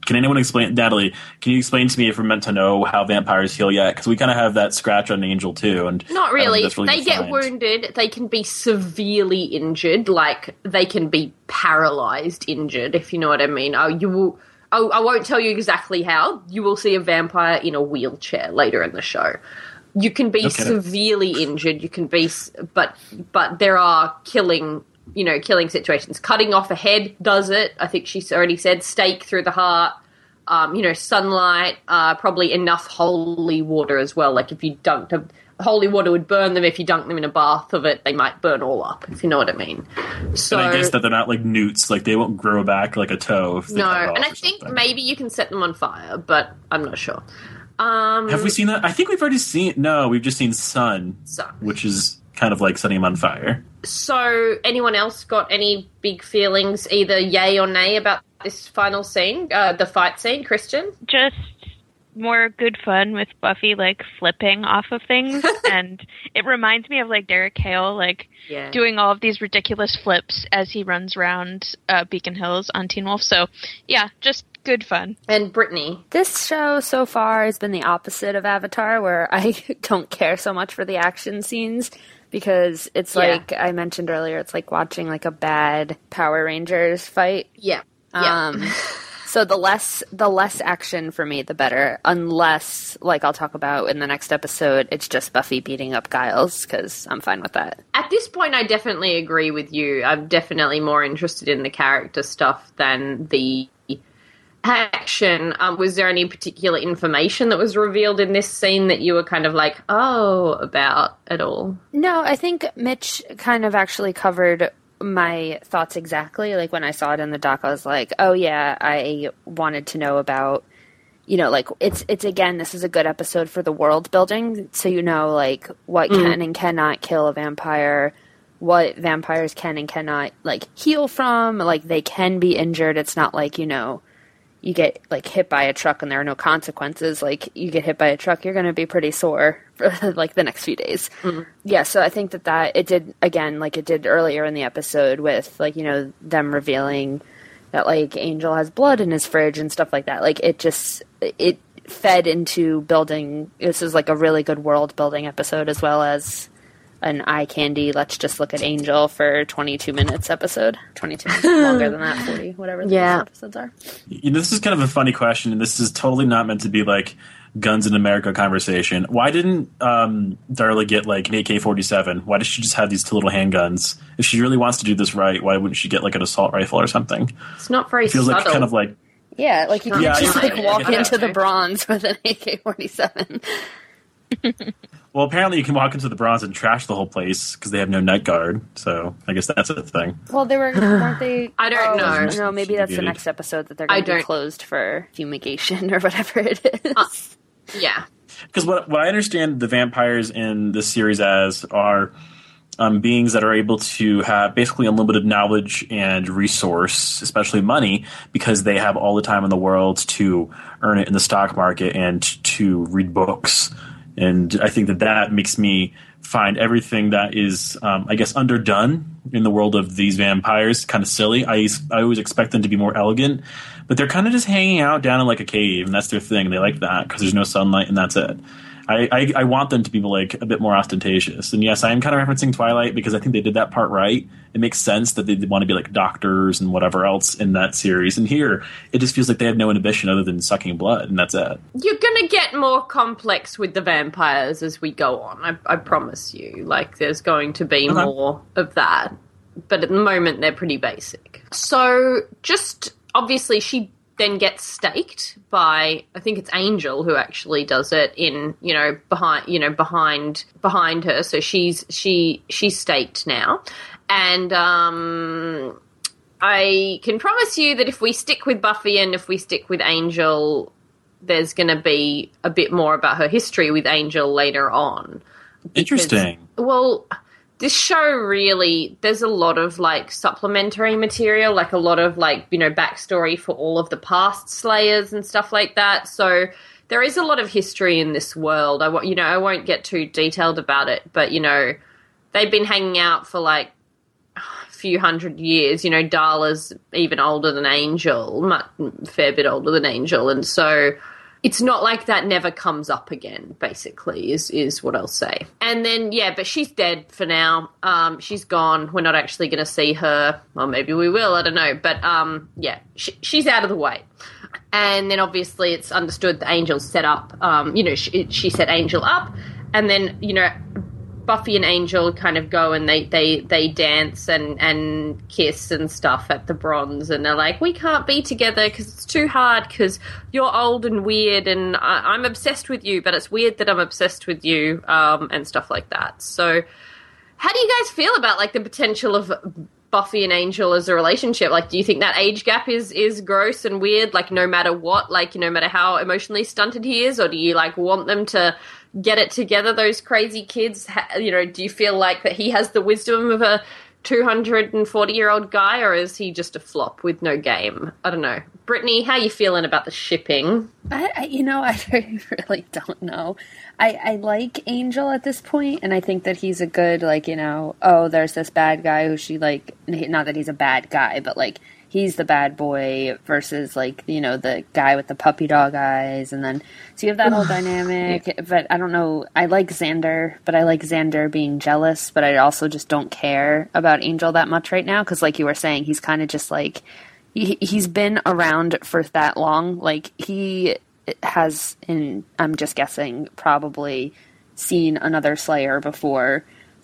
Can anyone explain, Natalie, can you explain to me if we're meant to know how vampires heal yet? Because we kind of have that scratch on Angel too. And Not really. If really they defined. get wounded, they can be severely injured, like they can be paralyzed injured, if you know what I mean. Oh, you will... Oh, I won't tell you exactly how. You will see a vampire in a wheelchair later in the show. You can be okay. severely injured. You can be, but but there are killing, you know, killing situations. Cutting off a head does it. I think she's already said stake through the heart. Um, you know, sunlight. Uh, probably enough holy water as well. Like if you dunked a holy water would burn them. If you dunk them in a bath of it, they might burn all up. If you know what I mean. So and I guess that they're not like newts. Like they won't grow back like a toe. If they no, cut it off and I or think something. maybe you can set them on fire, but I'm not sure. Um, Have we seen that? I think we've already seen. No, we've just seen sun, sun, which is kind of like setting them on fire. So, anyone else got any big feelings, either yay or nay, about this final scene, uh, the fight scene, Christian? Just more good fun with Buffy, like, flipping off of things. And it reminds me of, like, Derek Hale, like, yeah. doing all of these ridiculous flips as he runs around uh, Beacon Hills on Teen Wolf. So, yeah, just good fun. And Brittany? This show so far has been the opposite of Avatar, where I don't care so much for the action scenes. Because it's yeah. like I mentioned earlier, it's like watching like a bad Power Rangers fight. Yeah. Um, yeah. So the less the less action for me, the better. Unless, like I'll talk about in the next episode, it's just Buffy beating up Giles, because I'm fine with that. At this point, I definitely agree with you. I'm definitely more interested in the character stuff than the action. Um, was there any particular information that was revealed in this scene that you were kind of like, oh, about at all? No, I think Mitch kind of actually covered my thoughts exactly. Like when I saw it in the doc, I was like, oh yeah, I wanted to know about, you know, like it's, it's again, this is a good episode for the world building. So you know, like what mm. can and cannot kill a vampire, what vampires can and cannot like heal from, like they can be injured. It's not like, you know, you get like hit by a truck and there are no consequences. Like you get hit by a truck, you're going to be pretty sore for like the next few days. Mm-hmm. Yeah. So I think that that it did again, like it did earlier in the episode with like, you know, them revealing that like Angel has blood in his fridge and stuff like that. Like it just, it fed into building. This is like a really good world building episode as well as an eye candy, let's just look at Angel for twenty-two minutes episode. twenty-two minutes, longer than that, forty, whatever the yeah. episodes are. You know, this is kind of a funny question, and this is totally not meant to be like Guns in America conversation. Why didn't um, Darla get like an A K forty-seven? Why does she just have these two little handguns? If she really wants to do this right, why wouldn't she get like an assault rifle or something? It's not very it feels subtle. like kind of like yeah, like you can yeah, just like walk yeah. into the Bronze with an A K forty-seven. Well, apparently you can walk into the Bronze and trash the whole place because they have no night guard. So I guess that's a thing. Well, they were, weren't they? I don't oh, know. No, maybe that's the next episode that they're going to be closed for fumigation or whatever it is. Uh, yeah. Because what what I understand the vampires in this series as are um, beings that are able to have basically unlimited knowledge and resource, especially money, because they have all the time in the world to earn it in the stock market and to read books. And I think that that makes me find everything that is, um, I guess, underdone in the world of these vampires kind of silly. I, I always expect them to be more elegant, but they're kind of just hanging out down in like a cave, and that's their thing. They like that because there's no sunlight, and that's it. I, I, I want them to be like a bit more ostentatious. And yes, I am kind of referencing Twilight because I think they did that part right. It makes sense that they want to be like doctors and whatever else in that series. And here, it just feels like they have no inhibition other than sucking blood, and that's it. You're going to get more complex with the vampires as we go on. I, I promise you. Like, there's going to be okay. more of that. But at the moment, they're pretty basic. So, just obviously, she then gets staked by, I think it's Angel who actually does it in, you know, behind, you know, behind, behind her. So she's, she, she's staked now. And, um, I can promise you that if we stick with Buffy and if we stick with Angel, there's going to be a bit more about her history with Angel later on. Because, interesting. Well, this show really, there's a lot of, like, supplementary material, like a lot of, like, you know, backstory for all of the past Slayers and stuff like that. So there is a lot of history in this world. I won't, you know, I won't get too detailed about it, but, you know, they've been hanging out for, like, few hundred years. You know, Darla's even older than Angel, much, a fair bit older than Angel, and so it's not like that never comes up again, basically, is is what I'll say. And then, yeah, but she's dead for now. Um, she's gone. We're not actually going to see her. Well, maybe we will. I don't know. But, um, yeah, she, she's out of the way. And then, obviously, it's understood that Angel's set up, um, you know, she, she set Angel up. And then, you know, Buffy and Angel kind of go and they, they, they dance and, and kiss and stuff at the Bronze, and they're like, we can't be together because it's too hard because you're old and weird and I, I'm obsessed with you, but it's weird that I'm obsessed with you, um, and stuff like that. So how do you guys feel about, like, the potential of Buffy and Angel as a relationship? Like, do you think that age gap is, is gross and weird, like, no matter what, like, no matter how emotionally stunted he is, or do you, like, want them to get it together, those crazy kids? You know, do you feel like that he has the wisdom of a two hundred forty year old guy, or is he just a flop with no game? I don't know. Brittany, how are you feeling about the shipping? I, I you know, I really don't know. I, I like Angel at this point, and I think that he's a good, like, you know, oh, there's this bad guy who she, like, not that he's a bad guy, but, like, he's the bad boy versus, like, you know, the guy with the puppy dog eyes. And then, so you have that whole dynamic. But I don't know. I like Xander, but I like Xander being jealous. But I also just don't care about Angel that much right now. Because, like you were saying, he's kind of just, like, he, he's been around for that long. Like, he has, in, I'm just guessing, probably seen another Slayer before.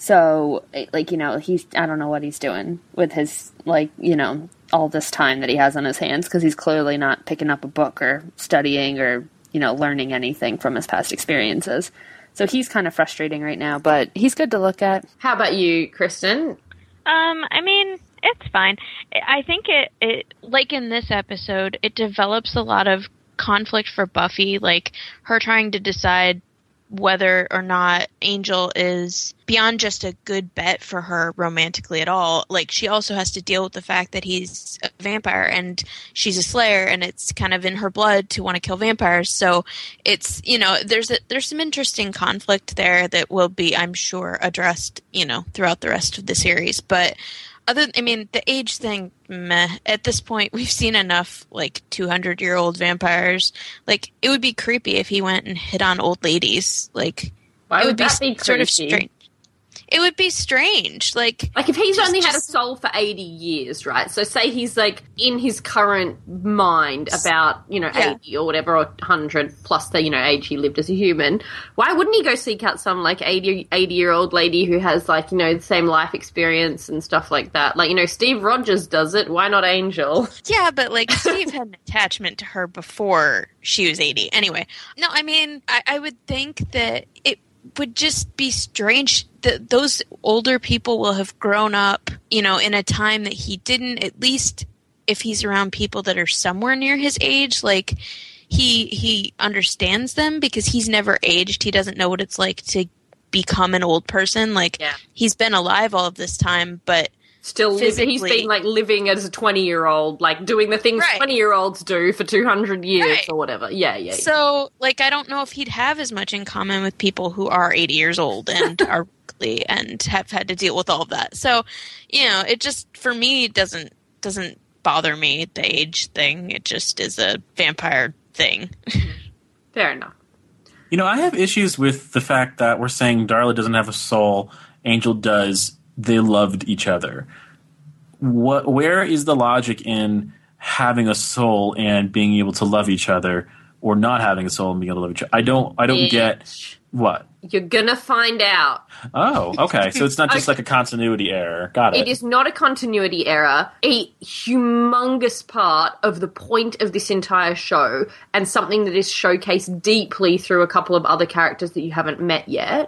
So, like, you know, he's, I don't know what he's doing with his, like, you know, all this time that he has on his hands, because he's clearly not picking up a book or studying or, you know, learning anything from his past experiences. So he's kind of frustrating right now, but he's good to look at. How about you, Kristen? Um, I mean, it's fine. I think it, it, like in this episode, it develops a lot of conflict for Buffy, like her trying to decide whether or not Angel is beyond just a good bet for her romantically at all. Like, she also has to deal with the fact that he's a vampire and she's a Slayer, and it's kind of in her blood to want to kill vampires. So it's, you know, there's a, there's some interesting conflict there that will be, I'm sure, addressed, you know, throughout the rest of the series. But other, I mean, the age thing, meh. At this point, we've seen enough, like, two hundred year old vampires. Like, it would be creepy if he went and hit on old ladies. Like, why it would, would that be, be sort of creepy? strange. It would be strange. Like, like if he's just, only just, had a soul for eighty years, right? So say he's, like, in his current mind about, you know, yeah. eighty or whatever, or one hundred plus the, you know, age he lived as a human. Why wouldn't he go seek out some, like, eighty, eighty-year-old lady who has, like, you know, the same life experience and stuff like that? Like, you know, Steve Rogers does it. Why not Angel? Yeah, but, like, Steve had an attachment to her before she was eighty. Anyway, no, I mean, I, I would think that it would just be strange that those older people will have grown up, you know, in a time that he didn't. At least if he's around people that are somewhere near his age, like he he understands them because he's never aged. He doesn't know what it's like to become an old person. Like, yeah. He's been alive all of this time, but still living. He's been, like, living as a twenty-year-old, like, doing the things twenty-year-olds right. do for two hundred years right. or whatever. Yeah, yeah, yeah. So, like, I don't know if he'd have as much in common with people who are eighty years old and are ugly and have had to deal with all of that. So, you know, it just, for me, doesn't doesn't bother me, the age thing. It just is a vampire thing. Fair enough. You know, I have issues with the fact that we're saying Darla doesn't have a soul, Angel does. They loved each other. What? Where is the logic in having a soul and being able to love each other, or not having a soul and being able to love each other? I don't. I don't Bitch. get what. You're gonna find out. Oh, okay. So it's not just okay. like a continuity error. Got it. It is not a continuity error. A humongous part of the point of this entire show, and something that is showcased deeply through a couple of other characters that you haven't met yet,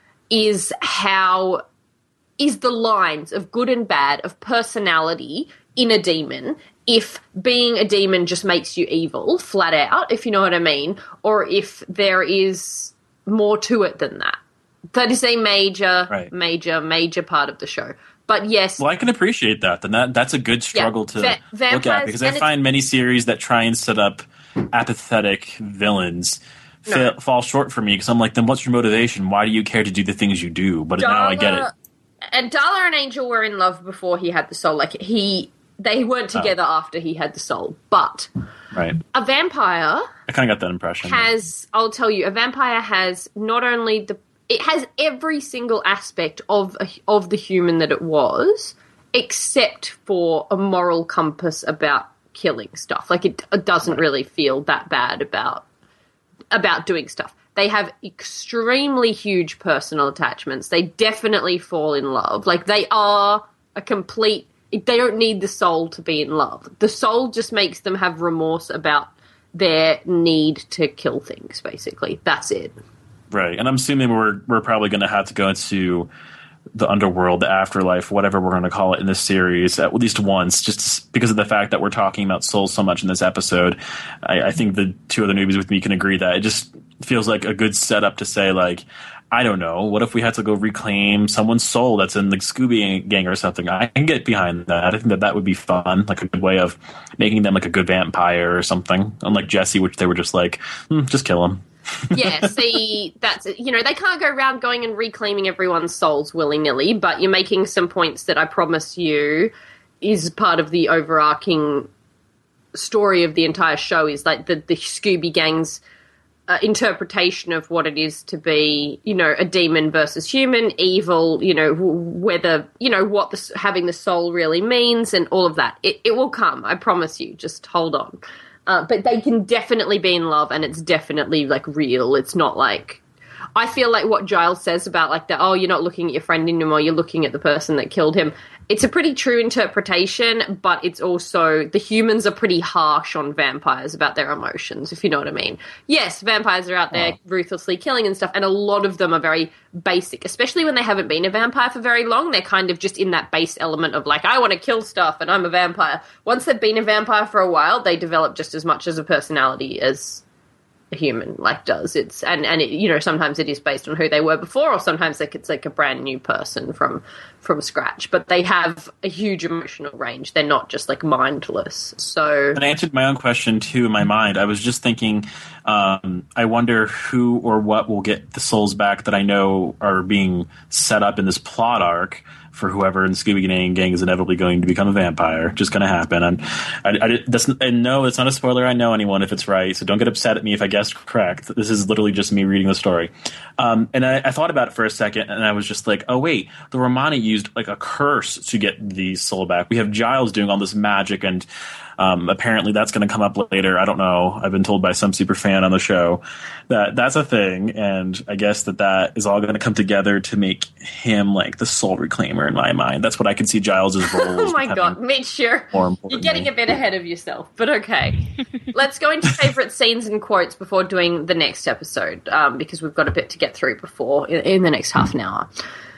is how. is the lines of good and bad, of personality in a demon, if being a demon just makes you evil, flat out, if you know what I mean, or if there is more to it than that. That is a major, right. major, major part of the show. But yes... Well, I can appreciate that. Then that, that's a good struggle yeah, to va- look at, because I find many series that try and set up apathetic villains... No. Fa- fall short for me, because I'm like, then what's your motivation? Why do you care to do the things you do? But Darla, now I get it. and Darla and Angel were in love before he had the soul. Like, he... They weren't together oh. after he had the soul. But right. a vampire... I kind of got that impression. Has... I'll tell you, a vampire has not only the... It has every single aspect of a, of the human that it was, except for a moral compass about killing stuff. Like, it, it doesn't right. really feel that bad about about doing stuff. They have extremely huge personal attachments. They definitely fall in love. Like, they are a complete... They don't need the soul to be in love. The soul just makes them have remorse about their need to kill things, basically. That's it. Right. And I'm assuming we're we're probably going to have to go into the underworld, the afterlife, whatever we're going to call it in this series, at least once, just because of the fact that we're talking about souls so much in this episode. I, I think the two other newbies with me can agree that it just feels like a good setup to say, like, I don't know, what if we had to go reclaim someone's soul that's in the Scooby Gang or something? I can get behind that. I think that that would be fun, like a good way of making them like a good vampire or something. Unlike Jesse, which they were just like, hmm, just kill him. Yeah, see, that's, you know, they can't go around going and reclaiming everyone's souls willy-nilly, but you're making some points that I promise you is part of the overarching story of the entire show, is like the, the Scooby Gang's Uh, interpretation of what it is to be, you know, a demon versus human, evil, you know, whether, you know, what the, having the soul really means and all of that. It, it will come, I promise you. Just hold on. Uh, but they can definitely be in love, and it's definitely, like, real. It's not like... I feel like what Giles says about, like, that, oh, you're not looking at your friend anymore, you're looking at the person that killed him. It's a pretty true interpretation, but it's also... The humans are pretty harsh on vampires about their emotions, if you know what I mean. Yes, vampires are out there oh. ruthlessly killing and stuff, and a lot of them are very basic, especially when they haven't been a vampire for very long. They're kind of just in that base element of, like, I want to kill stuff, and I'm a vampire. Once they've been a vampire for a while, they develop just as much as a personality as a human, like, does. It's and and it, you know, sometimes it is based on who they were before, or sometimes like it's like a brand new person from from scratch, but they have a huge emotional range. They're not just like mindless. So and I answered my own question too in my mind. I was just thinking, um, I wonder who or what will get the souls back that I know are being set up in this plot arc for whoever in the Scooby Gang is inevitably going to become a vampire. Just going to happen. And I, I, that's, and no, it's not a spoiler. I know anyone if it's right, so don't get upset at me if I guessed correct. This is literally just me reading the story. Um, and I, I thought about it for a second, and I was just like, oh, wait, the Romani used like a curse to get the soul back. We have Giles doing all this magic, and Um, apparently that's going to come up later. I don't know. I've been told by some super fan on the show that that's a thing, and I guess that that is all going to come together to make him like the soul reclaimer in my mind. That's what I can see Giles's role. Oh my god, Mitch, you're, you're getting a bit ahead of yourself, but okay. Let's go into favourite scenes and quotes before doing the next episode, um, because we've got a bit to get through before in, in the next half an hour.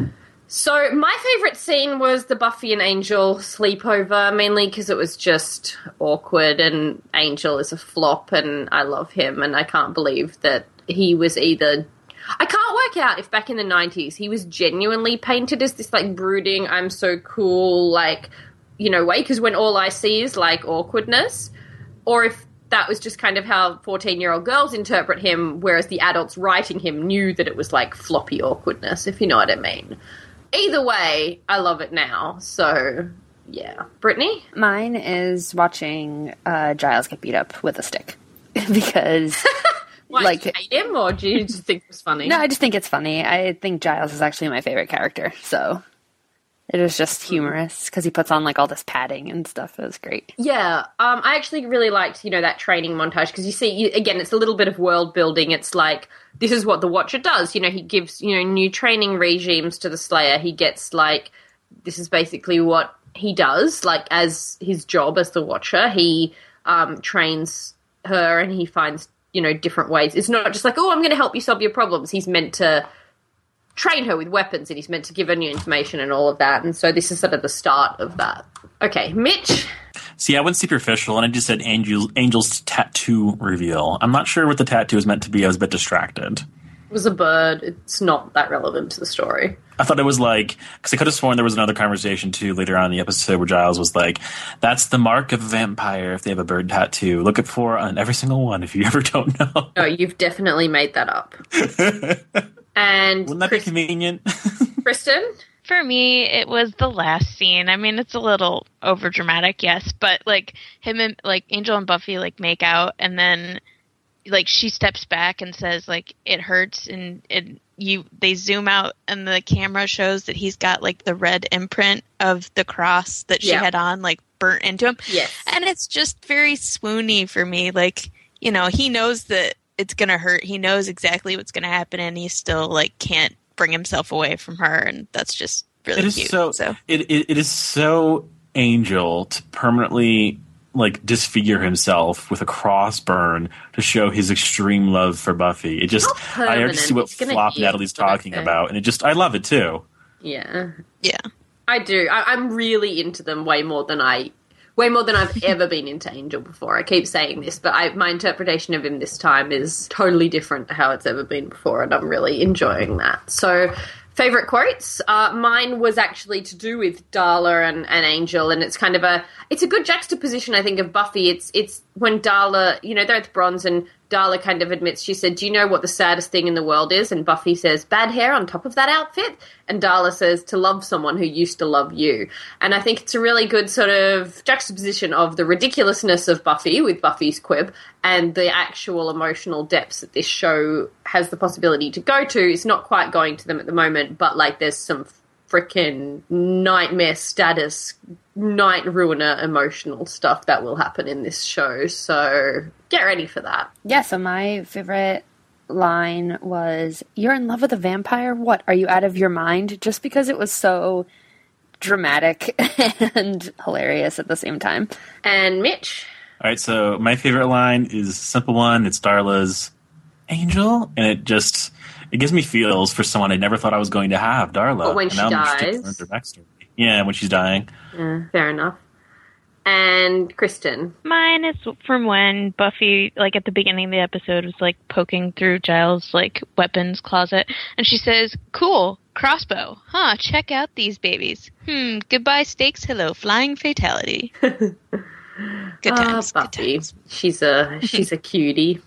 So my favourite scene was the Buffy and Angel sleepover, mainly because it was just awkward, and Angel is a flop, and I love him, and I can't believe that he was either... I can't work out if back in the nineties he was genuinely painted as this, like, brooding, I'm so cool, like, you know, way, because when all I see is, like, awkwardness, or if that was just kind of how fourteen-year-old girls interpret him, whereas the adults writing him knew that it was, like, floppy awkwardness, if you know what I mean. Either way, I love it now. So, yeah. Brittany? Mine is watching uh, Giles get beat up with a stick. Because, Why, like... do you hate him, or do you just think it was funny? No, I just think it's funny. I think Giles is actually my favorite character, so... It was just humorous, because he puts on, like, all this padding and stuff. It was great. Yeah. Um, I actually really liked, you know, that training montage, because you see, you, again, it's a little bit of world building. It's like, this is what the Watcher does. You know, he gives, you know, new training regimes to the Slayer. He gets, like, this is basically what he does, like, as his job as the Watcher. He um, trains her, and he finds, you know, different ways. It's not just like, oh, I'm going to help you solve your problems. He's meant to train her with weapons, and he's meant to give her new information and all of that. And so this is sort of the start of that. Okay, Mitch? See, I went superficial, and I just said Angel, Angel's tattoo reveal. I'm not sure what the tattoo is meant to be. I was a bit distracted. It was a bird. It's not that relevant to the story. I thought it was like, because I could have sworn there was another conversation too later on in the episode where Giles was like, that's the mark of a vampire if they have a bird tattoo. Look it for on every single one if you ever don't know. No, you've definitely made that up. And wouldn't that Chris- be convenient? Kristen? For me, it was the last scene. I mean, it's a little overdramatic, yes, but like him and like Angel and Buffy like make out, and then like she steps back and says like it hurts, and it you they zoom out and the camera shows that he's got like the red imprint of the cross that she Yeah. had on like burnt into him. Yes. And it's just very swoony for me. Like, you know, he knows that it's gonna hurt. He knows exactly what's gonna happen, and he still like can't bring himself away from her, and that's just really It is cute. so, so. It, it it is so Angel to permanently like disfigure himself with a cross burn to show his extreme love for Buffy. It just Not I already see what permanent. It's gonna flop heal, Natalie's but talking okay. about, and it just I love it too. Yeah. Yeah. I do. I, I'm really into them way more than I, way more than I've ever been into Angel before. I keep saying this, but I, my interpretation of him this time is totally different to how it's ever been before, and I'm really enjoying that. So, favorite quotes? Uh, mine was actually to do with Darla and, and Angel, and it's kind of a, it's a good juxtaposition, I think, of Buffy. It's it's when Darla, you know, they're at the Bronze, and Darla kind of admits, she said, do you know what the saddest thing in the world is? And Buffy says, bad hair on top of that outfit? And Darla says, to love someone who used to love you. And I think it's a really good sort of juxtaposition of the ridiculousness of Buffy with Buffy's quib and the actual emotional depths that this show has the possibility to go to. It's not quite going to them at the moment, but like there's some freaking nightmare status, night ruiner emotional stuff that will happen in this show. So get ready for that. Yeah, so my favorite line was, "You're in love with a vampire? What, are you out of your mind?" Just because it was so dramatic and hilarious at the same time. And Mitch? All right, so my favorite line is a simple one. It's Darla's Angel, and it just it gives me feels for someone I never thought I was going to have, Darla. But when and she now I'm dies. interested in her backstory. Yeah, when she's dying. Yeah, fair enough. And Kristen? Mine is from when Buffy, like at the beginning of the episode, was like poking through Giles' like weapons closet, and she says, "Cool, crossbow. Huh, check out these babies. Hmm, goodbye stakes, hello, flying fatality." Good times, Ah, good Buffy. times. She's a she's a cutie.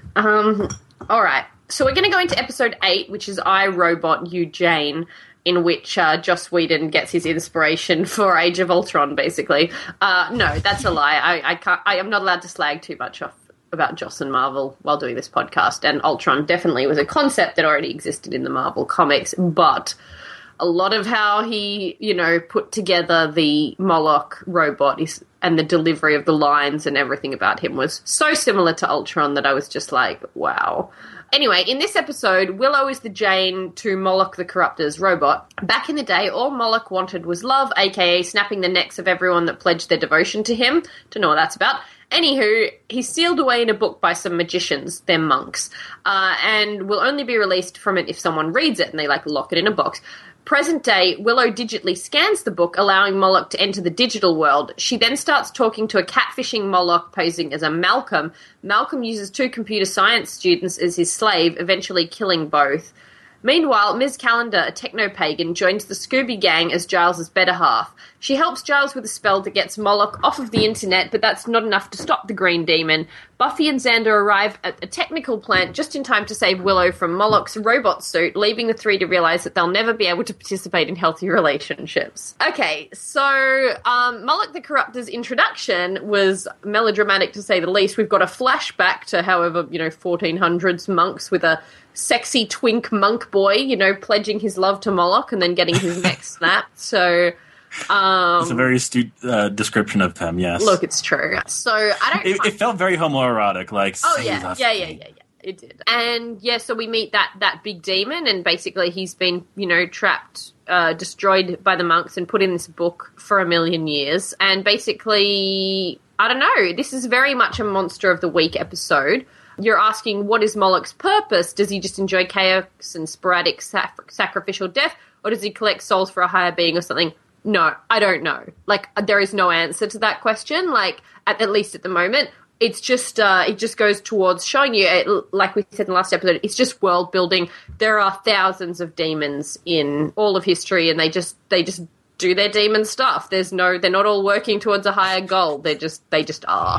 Um, all right, so we're going to go into episode eight, which is I, Robot, You, Jane, in which uh, Joss Whedon gets his inspiration for Age of Ultron, basically. Uh, no, that's a lie. I, I can't. I am not allowed to slag too much off about Joss and Marvel while doing this podcast. And Ultron definitely was a concept that already existed in the Marvel comics, but a lot of how he, you know, put together the Moloch robot is, and the delivery of the lines and everything about him was so similar to Ultron that I was just like, wow. Anyway, in this episode, Willow is the Jane to Moloch the Corruptor's robot. Back in the day, all Moloch wanted was love, aka snapping the necks of everyone that pledged their devotion to him. Don't know what that's about. Anywho, he's sealed away in a book by some magicians. They're monks. Uh, and will only be released from it if someone reads it, and they, like, lock it in a box. Present day, Willow digitally scans the book, allowing Moloch to enter the digital world. She then starts talking to a catfishing Moloch posing as a Malcolm. Malcolm uses two computer science students as his slave, eventually killing both. Meanwhile, Miz Calendar, a techno-pagan, joins the Scooby Gang as Giles' better half. She helps Giles with a spell that gets Moloch off of the internet, but that's not enough to stop the Green Demon. Buffy and Xander arrive at a technical plant just in time to save Willow from Moloch's robot suit, leaving the three to realize that they'll never be able to participate in healthy relationships. Okay, so um, Moloch the Corruptor's introduction was melodramatic to say the least. We've got a flashback to however, you know, fourteen hundreds monks with a sexy twink monk boy, you know, pledging his love to Moloch and then getting his neck snapped. So, um... It's a very astute uh, description of him, yes. Look, it's true. So, I don't... It, it felt very homoerotic, like, Oh, say yeah. that Yeah, for yeah, me. yeah, yeah. It did. And, yeah, so we meet that, that big demon, and basically he's been, you know, trapped, uh, destroyed by the monks and put in this book for a million years. And basically, I don't know, this is very much a Monster of the Week episode. You're asking, what is Moloch's purpose? Does he just enjoy chaos and sporadic sac- sacrificial death? Or does he collect souls for a higher being or something? No, I don't know. Like, there is no answer to that question, like, at, at least at the moment. It's just, uh, it just goes towards showing you, it, like we said in the last episode, it's just world building. There are thousands of demons in all of history, and they just, they just do their demon stuff. There's no, they're not all working towards a higher goal. They're just, they just are.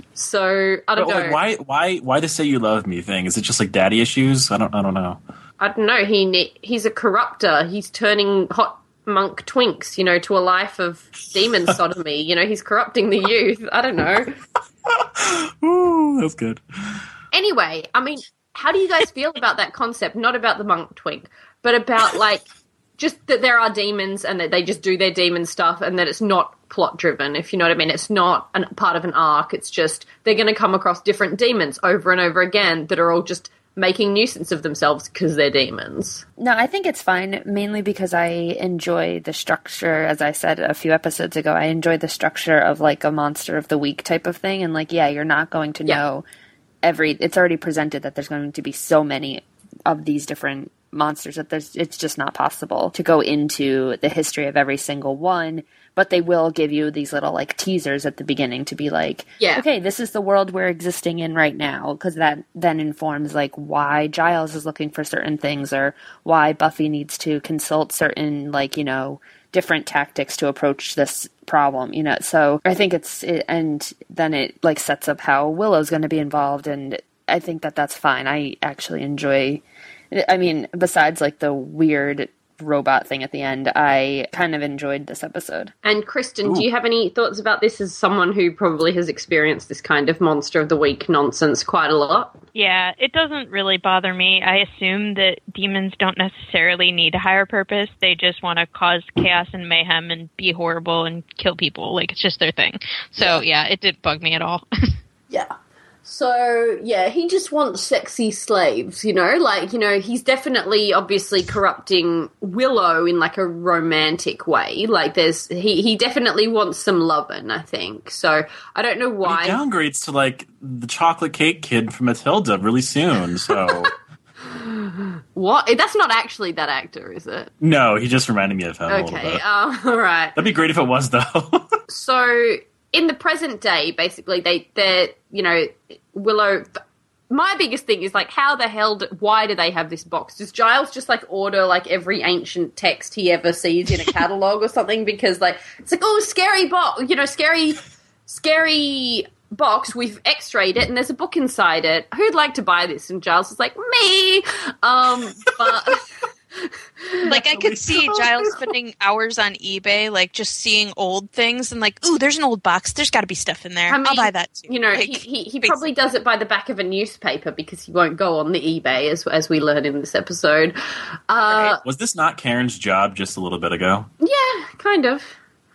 So, I don't But, know. like, why, why, why the "say you love me" thing? Is it just like daddy issues? I don't, I don't know. I don't know. He ne- he's a corruptor. He's turning hot monk Twinks, you know, to a life of demon sodomy. You know, he's corrupting the youth. I don't know. Ooh, that's good. Anyway, I mean, how do you guys feel about that concept? Not about the monk Twink, but about, like, just that there are demons and that they just do their demon stuff and that it's not plot driven, if you know what I mean. It's not an, part of an arc. It's just they're going to come across different demons over and over again that are all just making nuisance of themselves because they're demons. No, I think it's fine, mainly because I enjoy the structure, as I said a few episodes ago, I enjoy the structure of, like, a monster of the week type of thing. And, like, yeah, you're not going to yeah. know every... It's already presented that there's going to be so many of these different monsters that there's it's just not possible to go into the history of every single one, but they will give you these little, like, teasers at the beginning to be like, yeah. okay, this is the world we're existing in right now, because that then informs, like, why Giles is looking for certain things or why Buffy needs to consult certain, like, you know, different tactics to approach this problem, you know. So I think it's it, and then it, like, sets up how Willow's going to be involved, and I think that that's fine. I actually enjoy I mean, besides, like, the weird robot thing at the end, I kind of enjoyed this episode. And Kristen, Ooh. do you have any thoughts about this as someone who probably has experienced this kind of monster of the week nonsense quite a lot? Yeah, it doesn't really bother me. I assume that demons don't necessarily need a higher purpose. They just want to cause chaos and mayhem and be horrible and kill people. Like, it's just their thing. So, yeah, it didn't bug me at all. Yeah. So, yeah, he just wants sexy slaves, you know? Like, you know, he's definitely, obviously, corrupting Willow in, like, a romantic way. Like, there's... He, he definitely wants some lovin', I think. So, I don't know why... He downgrades to, like, the chocolate cake kid from Matilda really soon, so... What? That's not actually that actor, is it? No, he just reminded me of him a little Okay, bit. uh, all right. That'd be great if it was, though. So... In the present day, basically, they, they're, you know, Willow... My biggest thing is, like, how the hell... Do, why do they have this box? Does Giles just, like, order, like, every ancient text he ever sees in a catalogue or something? Because, like, it's like, oh, scary box, you know, scary, scary box. We've x-rayed it, and there's a book inside it. Who'd like to buy this? And Giles is like, me! Um, but... Like, I could see Giles spending hours on eBay, like, just seeing old things and, like, ooh, there's an old box. There's got to be stuff in there. I mean, I'll buy that, too. You know, like, he, he, he probably does it by the back of a newspaper because he won't go on the eBay, as as we learn in this episode. Uh, right. Was this not Karen's job just a little bit ago? Yeah, kind of.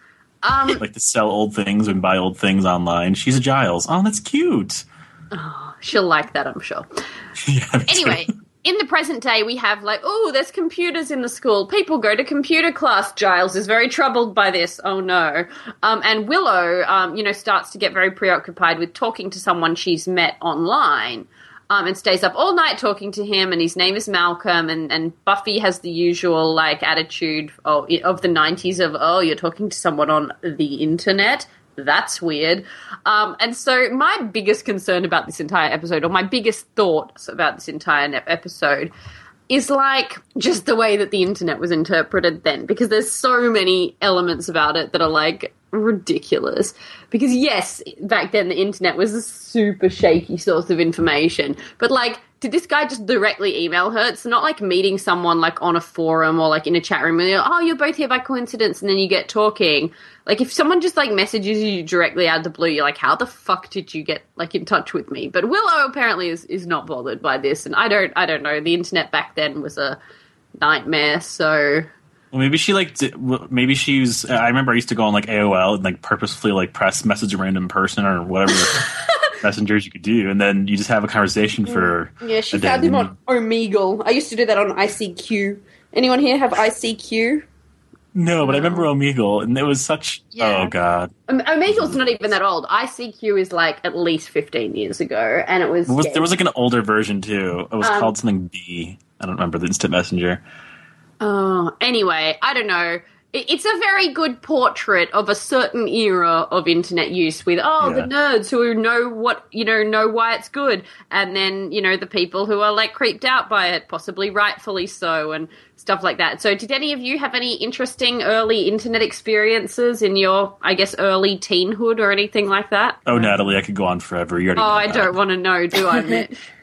Um, like, to sell old things and buy old things online. She's a Giles. Oh, that's cute. Oh, she'll like that, I'm sure. Yeah, anyway... too. In the present day, we have, like, oh, there's computers in the school. People go to computer class. Giles is very troubled by this. Oh, no. Um, and Willow, um, you know, starts to get very preoccupied with talking to someone she's met online um, and stays up all night talking to him, and his name is Malcolm, and, and Buffy has the usual, like, attitude of, of the nineties of, oh, you're talking to someone on the internet? That's weird. Um, and so my biggest concern about this entire episode, or my biggest thoughts about this entire ne- episode, is, like, just the way that the internet was interpreted then. Because there's so many elements about it that are, like, ridiculous. Because, yes, back then the internet was a super shaky source of information. But, like, did this guy just directly email her? It's not like meeting someone, like, on a forum or, like, in a chat room and you're, oh, you're both here by coincidence, and then you get talking. Like, if someone just, like, messages you directly out of the blue, you're like, how the fuck did you get, like, in touch with me? But Willow apparently is, is not bothered by this, and I don't, I don't know. The internet back then was a nightmare, so... Well, maybe she, like, did, maybe she's... I remember I used to go on, like, A O L and, like, purposefully, like, press message a random person or whatever messengers you could do, and then you just have a conversation for Yeah, she a found day. him on Omegle. I used to do that on I C Q. Anyone here have I C Q? No, but I remember Omegle, and it was such... Yeah. Oh, God. Um, Omegle's not even that old. I C Q is, like, at least fifteen years ago, and it was... was yeah. there was, like, an older version, too. It was Um, called something B. I don't remember, the Instant Messenger. Oh, anyway, I don't know. It- It's a very good portrait of a certain era of internet use with, oh, Yeah. the nerds who know what, you know, know why it's good. And then, you know, the people who are, like, creeped out by it, possibly rightfully so, and stuff like that. So did any of you have any interesting early internet experiences in your, I guess, early teenhood or anything like that? Oh, Natalie, I could go on forever. You already Oh, know I that. don't want to know, do I, Mitch?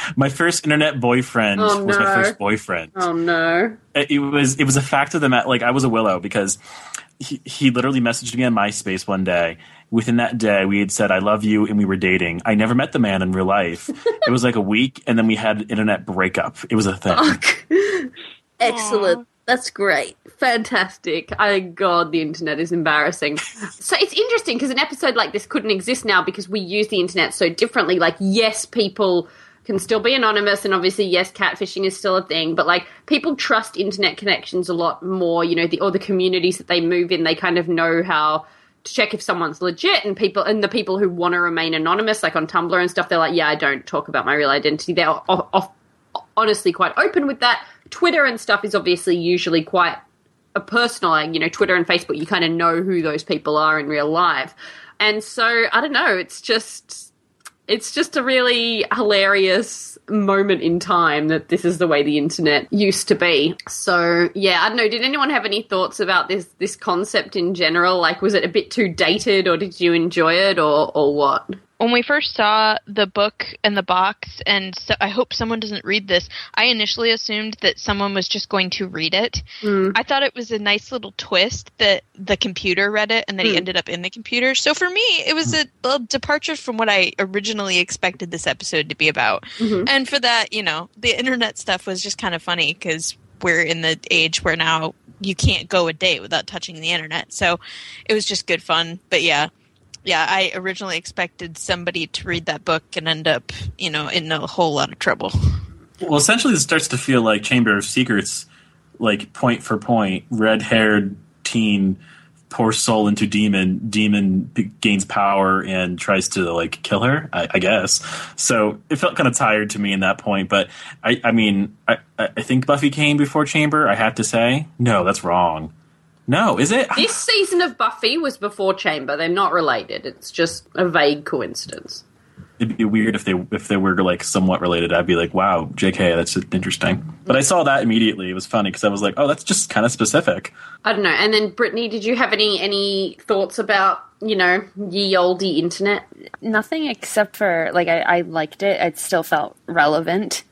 My first internet boyfriend oh, was no. my first boyfriend. Oh no! It, it was it was a fact of the matter. Like I was a Willow because he he literally messaged me on MySpace one day. Within that day, we had said, I love you, and we were dating. I never met the man in real life. It was like a week, and then we had an internet breakup. It was a thing. Excellent. Aww. That's great. Fantastic. I God, the internet is embarrassing. So it's interesting because an episode like this couldn't exist now because we use the internet so differently. Like, yes, people can still be anonymous, and obviously, yes, catfishing is still a thing, but like people trust internet connections a lot more, you know, the or the communities that they move in, they kind of know how to check if someone's legit, and people and the people who want to remain anonymous, like on Tumblr and stuff, they're like, yeah, I don't talk about my real identity. They're off, off, honestly quite open with that. Twitter and stuff is obviously usually quite a personal, like, you know, Twitter and Facebook, you kind of know who those people are in real life. And so, I don't know, it's just, it's just a really hilarious moment in time that this is the way the internet used to be. So, yeah, I don't know, did anyone have any thoughts about this this concept in general? Like, was it a bit too dated, or did you enjoy it, or, or what? When we first saw the book and the box, and so I hope someone doesn't read this, I initially assumed that someone was just going to read it. Mm. I thought it was a nice little twist that the computer read it and that mm. he ended up in the computer. So for me, it was a, a departure from what I originally expected this episode to be about. Mm-hmm. And for that, you know, the internet stuff was just kind of funny because we're in the age where now you can't go a day without touching the internet. So it was just good fun. But yeah. Yeah, I originally expected somebody to read that book and end up, you know, in a whole lot of trouble. Well, essentially, it starts to feel like Chamber of Secrets, like point for point, red-haired teen pours soul into demon, demon gains power and tries to, like, kill her, I, I guess. So it felt kind of tired to me in that point. But, I, I mean, I, I think Buffy came before Chamber, I have to say. No, that's wrong. No, is it? This season of Buffy was before Chamber. They're not related. It's just a vague coincidence. It'd be weird if they if they were like somewhat related. I'd be like, wow, J K, that's interesting. But I saw that immediately. It was funny because I was like, oh, that's just kind of specific. I don't know. And then Brittany, did you have any any thoughts about, you know, ye olde internet? Nothing except for like I, I liked it. It still felt relevant.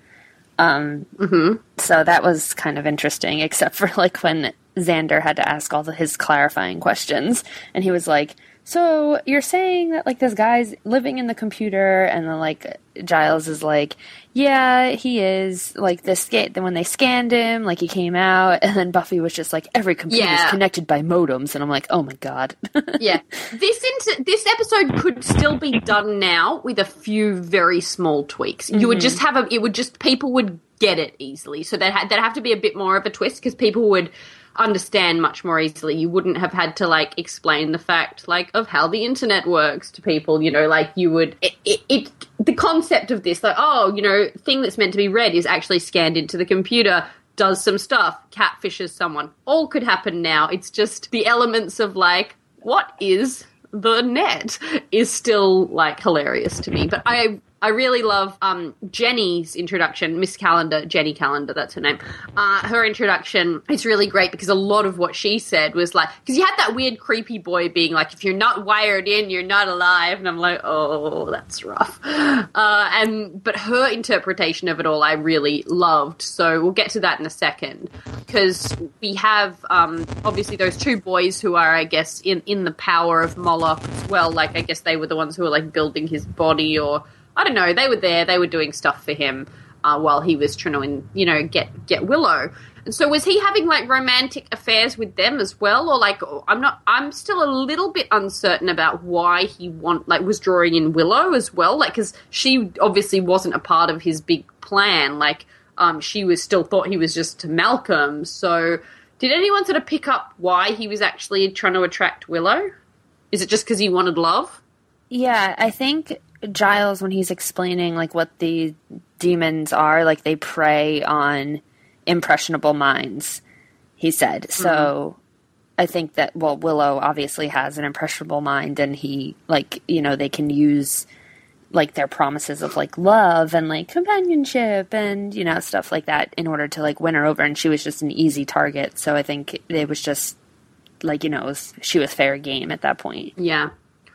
Um, mm-hmm. So that was kind of interesting, except for like when Xander had to ask all the, his clarifying questions, and he was like, so you're saying that like this guy's living in the computer, and then like Giles is like, yeah, he is, like this scan- then when they scanned him, like he came out, and then Buffy was just like, every computer is yeah. connected by modems, and I'm like, oh my god. Yeah, this inter- this episode could still be done now with a few very small tweaks. Mm-hmm. You would just have a, it would just, people would get it easily, so that ha- there'd have to be a bit more of a twist because people would understand much more easily. You wouldn't have had to like explain the fact like of how the internet works to people, you know, like you would it, it, it the concept of this, like, oh, you know, thing that's meant to be read is actually scanned into the computer, does some stuff, catfishes someone, all could happen now. It's just the elements of like, what is the net is still like hilarious to me. But I I really love um, Jenny's introduction, Miss Calendar, Jenny Calendar, that's her name. Uh, her introduction is really great because a lot of what she said was like, because you had that weird creepy boy being like, if you're not wired in, you're not alive. And I'm like, oh, that's rough. Uh, and But her interpretation of it all I really loved. So we'll get to that in a second. Because we have, um, obviously, those two boys who are, I guess, in, in the power of Moloch as well. Like, I guess they were the ones who were, like, building his body or... I don't know, they were there, they were doing stuff for him uh, while he was trying to, you know, get get Willow. And so was he having, like, romantic affairs with them as well? Or, like, I'm not, I'm still a little bit uncertain about why he want, like, was drawing in Willow as well. Like, because she obviously wasn't a part of his big plan. Like, um, she was still thought he was just Malcolm. So did anyone sort of pick up why he was actually trying to attract Willow? Is it just because he wanted love? Yeah, I think... Giles, when he's explaining like what the demons are, like they prey on impressionable minds, he said. Mm-hmm. So I think that, well, Willow obviously has an impressionable mind, and he, like, you know, they can use like their promises of like love and like companionship and, you know, stuff like that in order to like win her over, and she was just an easy target. So I think it was just like, you know, it was, she was fair game at that point. Yeah.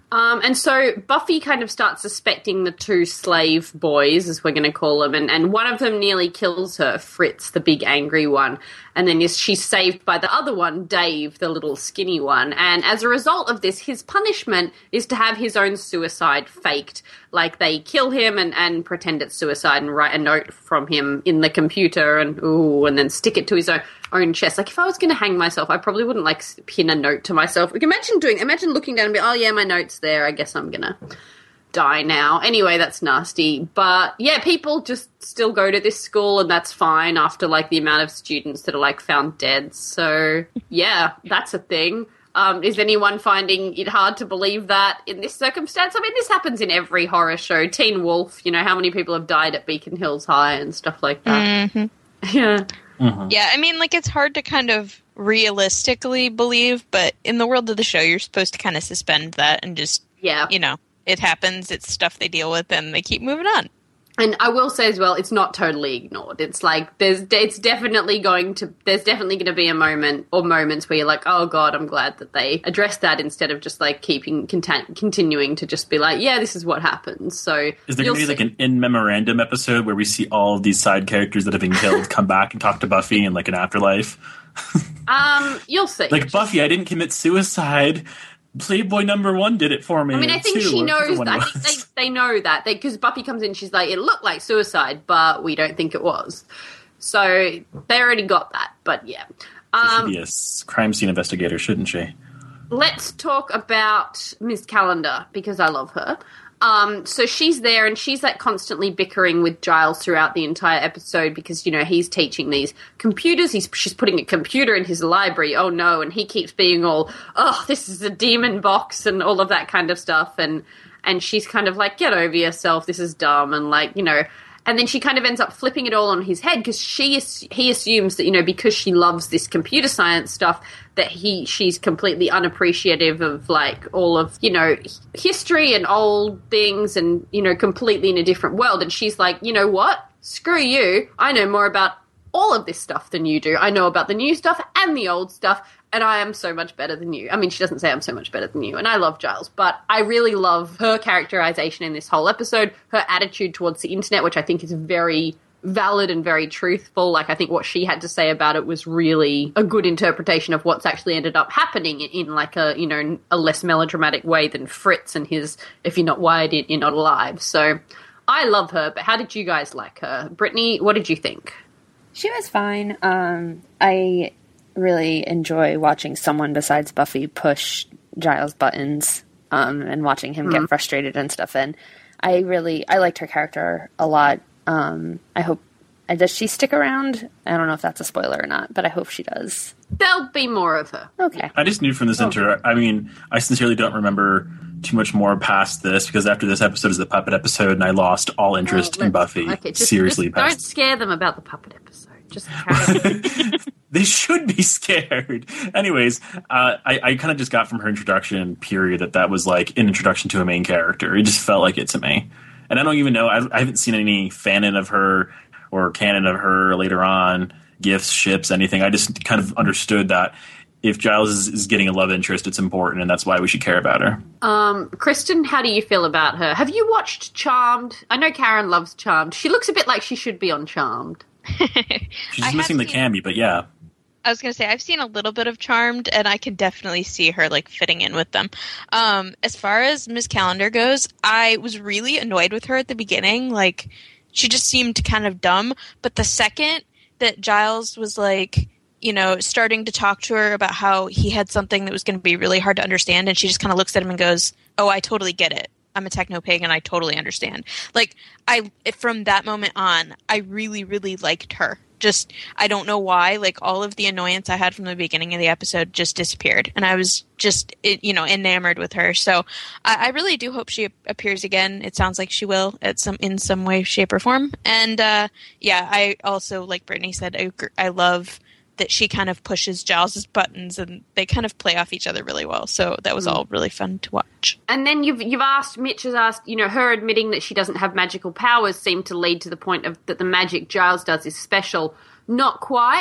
Um, and so Buffy kind of starts suspecting the two slave boys, as we're going to call them, and, and one of them nearly kills her, Fritz, the big angry one. And then she's saved by the other one, Dave, the little skinny one. And as a result of this, his punishment is to have his own suicide faked. Like, they kill him and, and pretend it's suicide and write a note from him in the computer and, ooh, and then stick it to his own, own chest. Like, if I was going to hang myself, I probably wouldn't, like, pin a note to myself. Like, imagine doing, imagine looking down and be, oh, yeah, my note's there. I guess I'm going to die now. Anyway, that's nasty. But, yeah, people just still go to this school, and that's fine after, like, the amount of students that are, like, found dead. So, yeah, that's a thing. Um, is anyone finding it hard to believe that in this circumstance? I mean, this happens in every horror show. Teen Wolf, you know, how many people have died at Beacon Hills High and stuff like that. Mm-hmm. Yeah. Mm-hmm. Yeah, I mean, like, it's hard to kind of realistically believe, but in the world of the show, you're supposed to kind of suspend that and just, yeah, you know, it happens, it's stuff they deal with, and they keep moving on. And I will say as well, it's not totally ignored. It's like, there's, it's definitely going to, there's definitely going to be a moment or moments where you're like, oh God, I'm glad that they addressed that instead of just like keeping, content, continuing to just be like, yeah, this is what happens. So is there going to be like an in memorandum episode where we see all of these side characters that have been killed come back and talk to Buffy in like an afterlife? um, you'll see. Like, Buffy, I didn't commit suicide. Playboy number one did it for me. I mean, I think too, she knows that. I think they, they know that. Because Buffy comes in, she's like, it looked like suicide, but we don't think it was. So they already got that, but yeah. Um, she should be a crime scene investigator, shouldn't she? Let's talk about Miss Calendar, because I love her. Um, so she's there, and she's like constantly bickering with Giles throughout the entire episode because, you know, he's teaching these computers. He's she's putting a computer in his library. Oh no! And he keeps being all, oh, this is a demon box and all of that kind of stuff. And and she's kind of like, get over yourself. This is dumb. And like, you know. And then she kind of ends up flipping it all on his head because she he assumes that, you know, because she loves this computer science stuff, that he she's completely unappreciative of like all of, you know, history and old things and, you know, completely in a different world. And she's like, you know what? Screw you. I know more about all of this stuff than you do. I know about the new stuff and the old stuff, and I am so much better than you. I mean, she doesn't say I'm so much better than you, and I love Giles, but I really love her characterization in this whole episode, her attitude towards the internet, which I think is very valid and very truthful. Like, I think what she had to say about it was really a good interpretation of what's actually ended up happening in, in like a, you know, a less melodramatic way than Fritz and his, if you're not wired, you're not alive. So I love her, but how did you guys like her? Brittany, what did you think? She was fine. Um, I really enjoy watching someone besides Buffy push Giles' buttons um, and watching him mm-hmm. get frustrated and stuff. And I really, I liked her character a lot. Um, I hope, uh, does she stick around? I don't know if that's a spoiler or not, but I hope she does. There'll be more of her. Okay. I just knew from this oh. inter, I mean, I sincerely don't remember too much more past this because after this episode is the puppet episode and I lost all interest oh, in Buffy. Okay, just, seriously, just past. Don't scare them about the puppet episode. Just carry They should be scared. Anyways, uh, I, I kind of just got from her introduction period that that was like an introduction to a main character. It just felt like it to me. And I don't even know, I, I haven't seen any fanon of her or canon of her later on, gifts, ships, anything. I just kind of understood that if Giles is, is getting a love interest, it's important, and that's why we should care about her. Um, Kristen, how do you feel about her? Have you watched Charmed? I know Karen loves Charmed. She looks a bit like she should be on Charmed. She's missing the Cammy, but yeah. I was going to say, I've seen a little bit of Charmed, and I can definitely see her, like, fitting in with them. Um, as far as Miss Calendar goes, I was really annoyed with her at the beginning. Like, she just seemed kind of dumb. But the second that Giles was, like, you know, starting to talk to her about how he had something that was going to be really hard to understand, and she just kind of looks at him and goes, oh, I totally get it. I'm a techno-pagan, I totally understand. Like, I from that moment on, I really, really liked her. Just, I don't know why, like, all of the annoyance I had from the beginning of the episode just disappeared. And I was just, it, you know, enamored with her. So I, I really do hope she appears again. It sounds like she will at some in some way, shape, or form. And, uh, yeah, I also, like Brittany said, I, I love that she kind of pushes Giles' buttons and they kind of play off each other really well. So that was all really fun to watch. And then you've you've asked, Mitch has asked, you know, her admitting that she doesn't have magical powers seemed to lead to the point of that the magic Giles does is special. Not quite.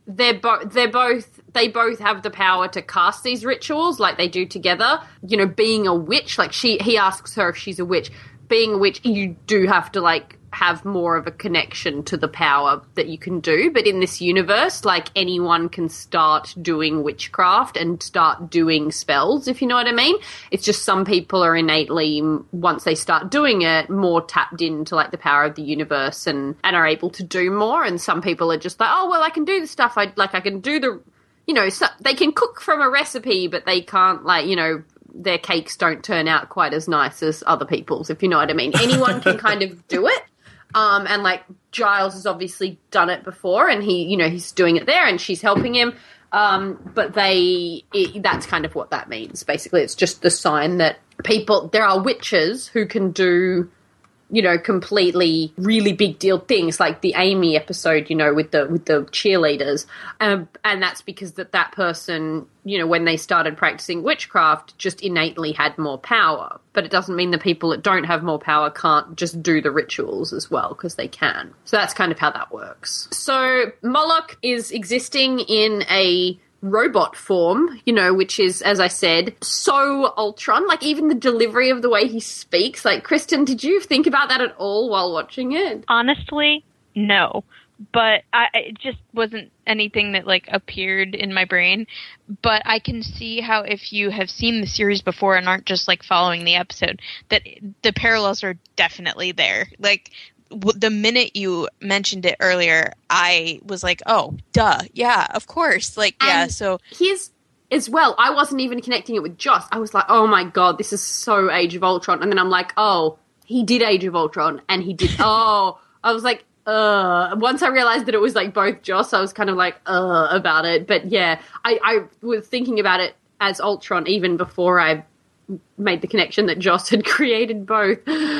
they're both they're both they both have the power to cast these rituals like they do together. You know, being a witch, like she he asks her if she's a witch. Being a witch, you do have to like have more of a connection to the power that you can do. But in this universe, like anyone can start doing witchcraft and start doing spells, if you know what I mean. It's just some people are innately, once they start doing it, more tapped into like the power of the universe and, and are able to do more. And some people are just like, oh, well, I can do the stuff. I like, I can do the, you know, so they can cook from a recipe, but they can't like, you know, their cakes don't turn out quite as nice as other people's, if you know what I mean. Anyone can kind of do it. Um, and, like, Giles has obviously done it before, and he, you know, he's doing it there, and she's helping him. Um, but they, it, that's kind of what that means. Basically, it's just the sign that people, there are witches who can do, you know, completely really big deal things, like the Amy episode, you know, with the with the cheerleaders, um, and that's because that that person, you know, when they started practicing witchcraft, just innately had more power. But it doesn't mean the people that don't have more power can't just do the rituals as well, because they can. So that's kind of how that works. So Moloch is existing in a robot form, you know, which is, as I said, so Ultron. Like, even the delivery of the way he speaks. Like, Kristen, did you think about that at all while watching it? Honestly, no. But I, it just wasn't anything that, like, appeared in my brain. But I can see how, if you have seen the series before and aren't just, like, following the episode, that the parallels are definitely there. Like, the minute you mentioned it earlier, I was like, oh, duh, yeah, of course. Like, and yeah, so... Here's, as well, I wasn't even connecting it with Joss. I was like, oh my god, this is so Age of Ultron. And then I'm like, oh, he did Age of Ultron, and he did... oh, I was like, uh... Once I realized that it was, like, both Joss, I was kind of like, uh, about it. But, yeah, I, I was thinking about it as Ultron even before I made the connection that Joss had created both.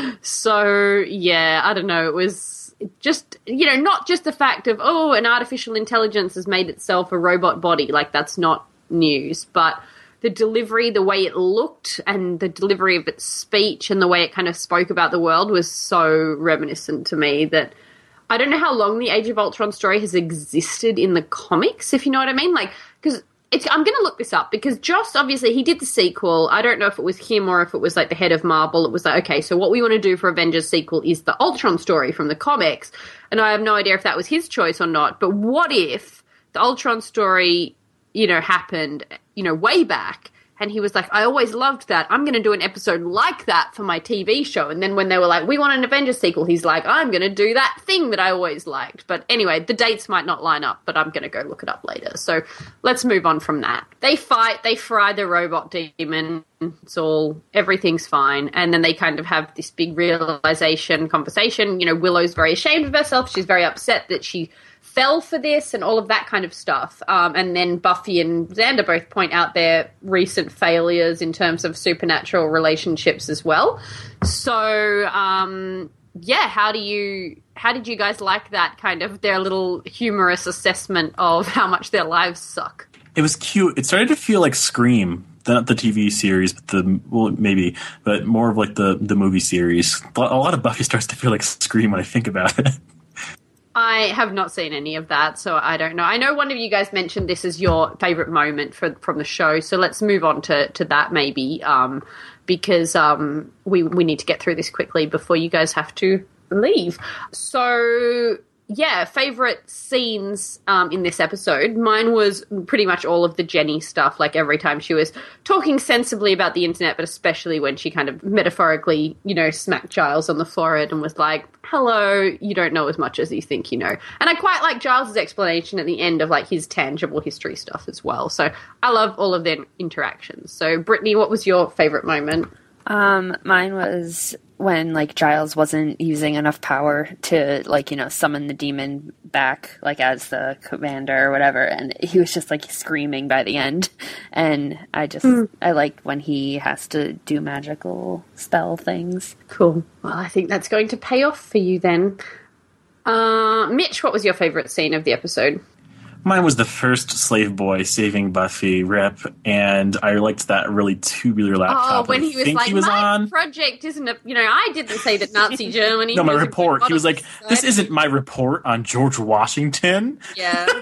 So, yeah, I don't know. It was just, you know, not just the fact of, oh, an artificial intelligence has made itself a robot body. Like, that's not news. But the delivery, the way it looked, and the delivery of its speech and the way it kind of spoke about the world was so reminiscent to me that I don't know how long the Age of Ultron story has existed in the comics, if you know what I mean. Like, because... It's, I'm going to look this up because Joss, obviously, he did the sequel. I don't know if it was him or if it was, like, the head of Marvel. It was like, okay, so what we want to do for Avengers sequel is the Ultron story from the comics. And I have no idea if that was his choice or not. But what if the Ultron story, you know, happened, you know, way back, and he was like, I always loved that. I'm going to do an episode like that for my T V show. And then when they were like, we want an Avengers sequel, he's like, I'm going to do that thing that I always liked. But anyway, the dates might not line up, but I'm going to go look it up later. So let's move on from that. They fight, they fry the robot demon. It's all, everything's fine. And then they kind of have this big realization conversation. You know, Willow's very ashamed of herself. She's very upset that she fell for this and all of that kind of stuff. Um, and then Buffy and Xander both point out their recent failures in terms of supernatural relationships as well. So, um, yeah, how do you, how did you guys like that kind of their little humorous assessment of how much their lives suck? It was cute. It started to feel like Scream. Not the T V series, but the, well, maybe, but more of like the, the movie series. A lot of Buffy starts to feel like Scream when I think about it. I have not seen any of that, so I don't know. I know one of you guys mentioned this as your favourite moment for, from the show, so let's move on to, to that maybe, um, because um, we, we need to get through this quickly before you guys have to leave. So, yeah, favourite scenes um, in this episode. Mine was pretty much all of the Jenny stuff, like every time she was talking sensibly about the internet, but especially when she kind of metaphorically, you know, smacked Giles on the forehead and was like, hello, you don't know as much as you think you know. And I quite like Giles' explanation at the end of, like, his tangible history stuff as well. So I love all of their interactions. So, Brittany, what was your favourite moment? Um, mine was when, like, Giles wasn't using enough power to, like, you know, summon the demon back, like, as the commander or whatever, and he was just, like, screaming by the end. And I just, mm. I like when he has to do magical spell things. Cool. Well, I think that's going to pay off for you then. Uh, Mitch, what was your favourite scene of the episode? Mine was the first slave boy saving Buffy, Rip, and I liked that really tubular laptop. Oh, when he was like, he was my on. project isn't a, you know, I didn't say that Nazi Germany. No, my report. He was like, this isn't my report on George Washington. Yeah.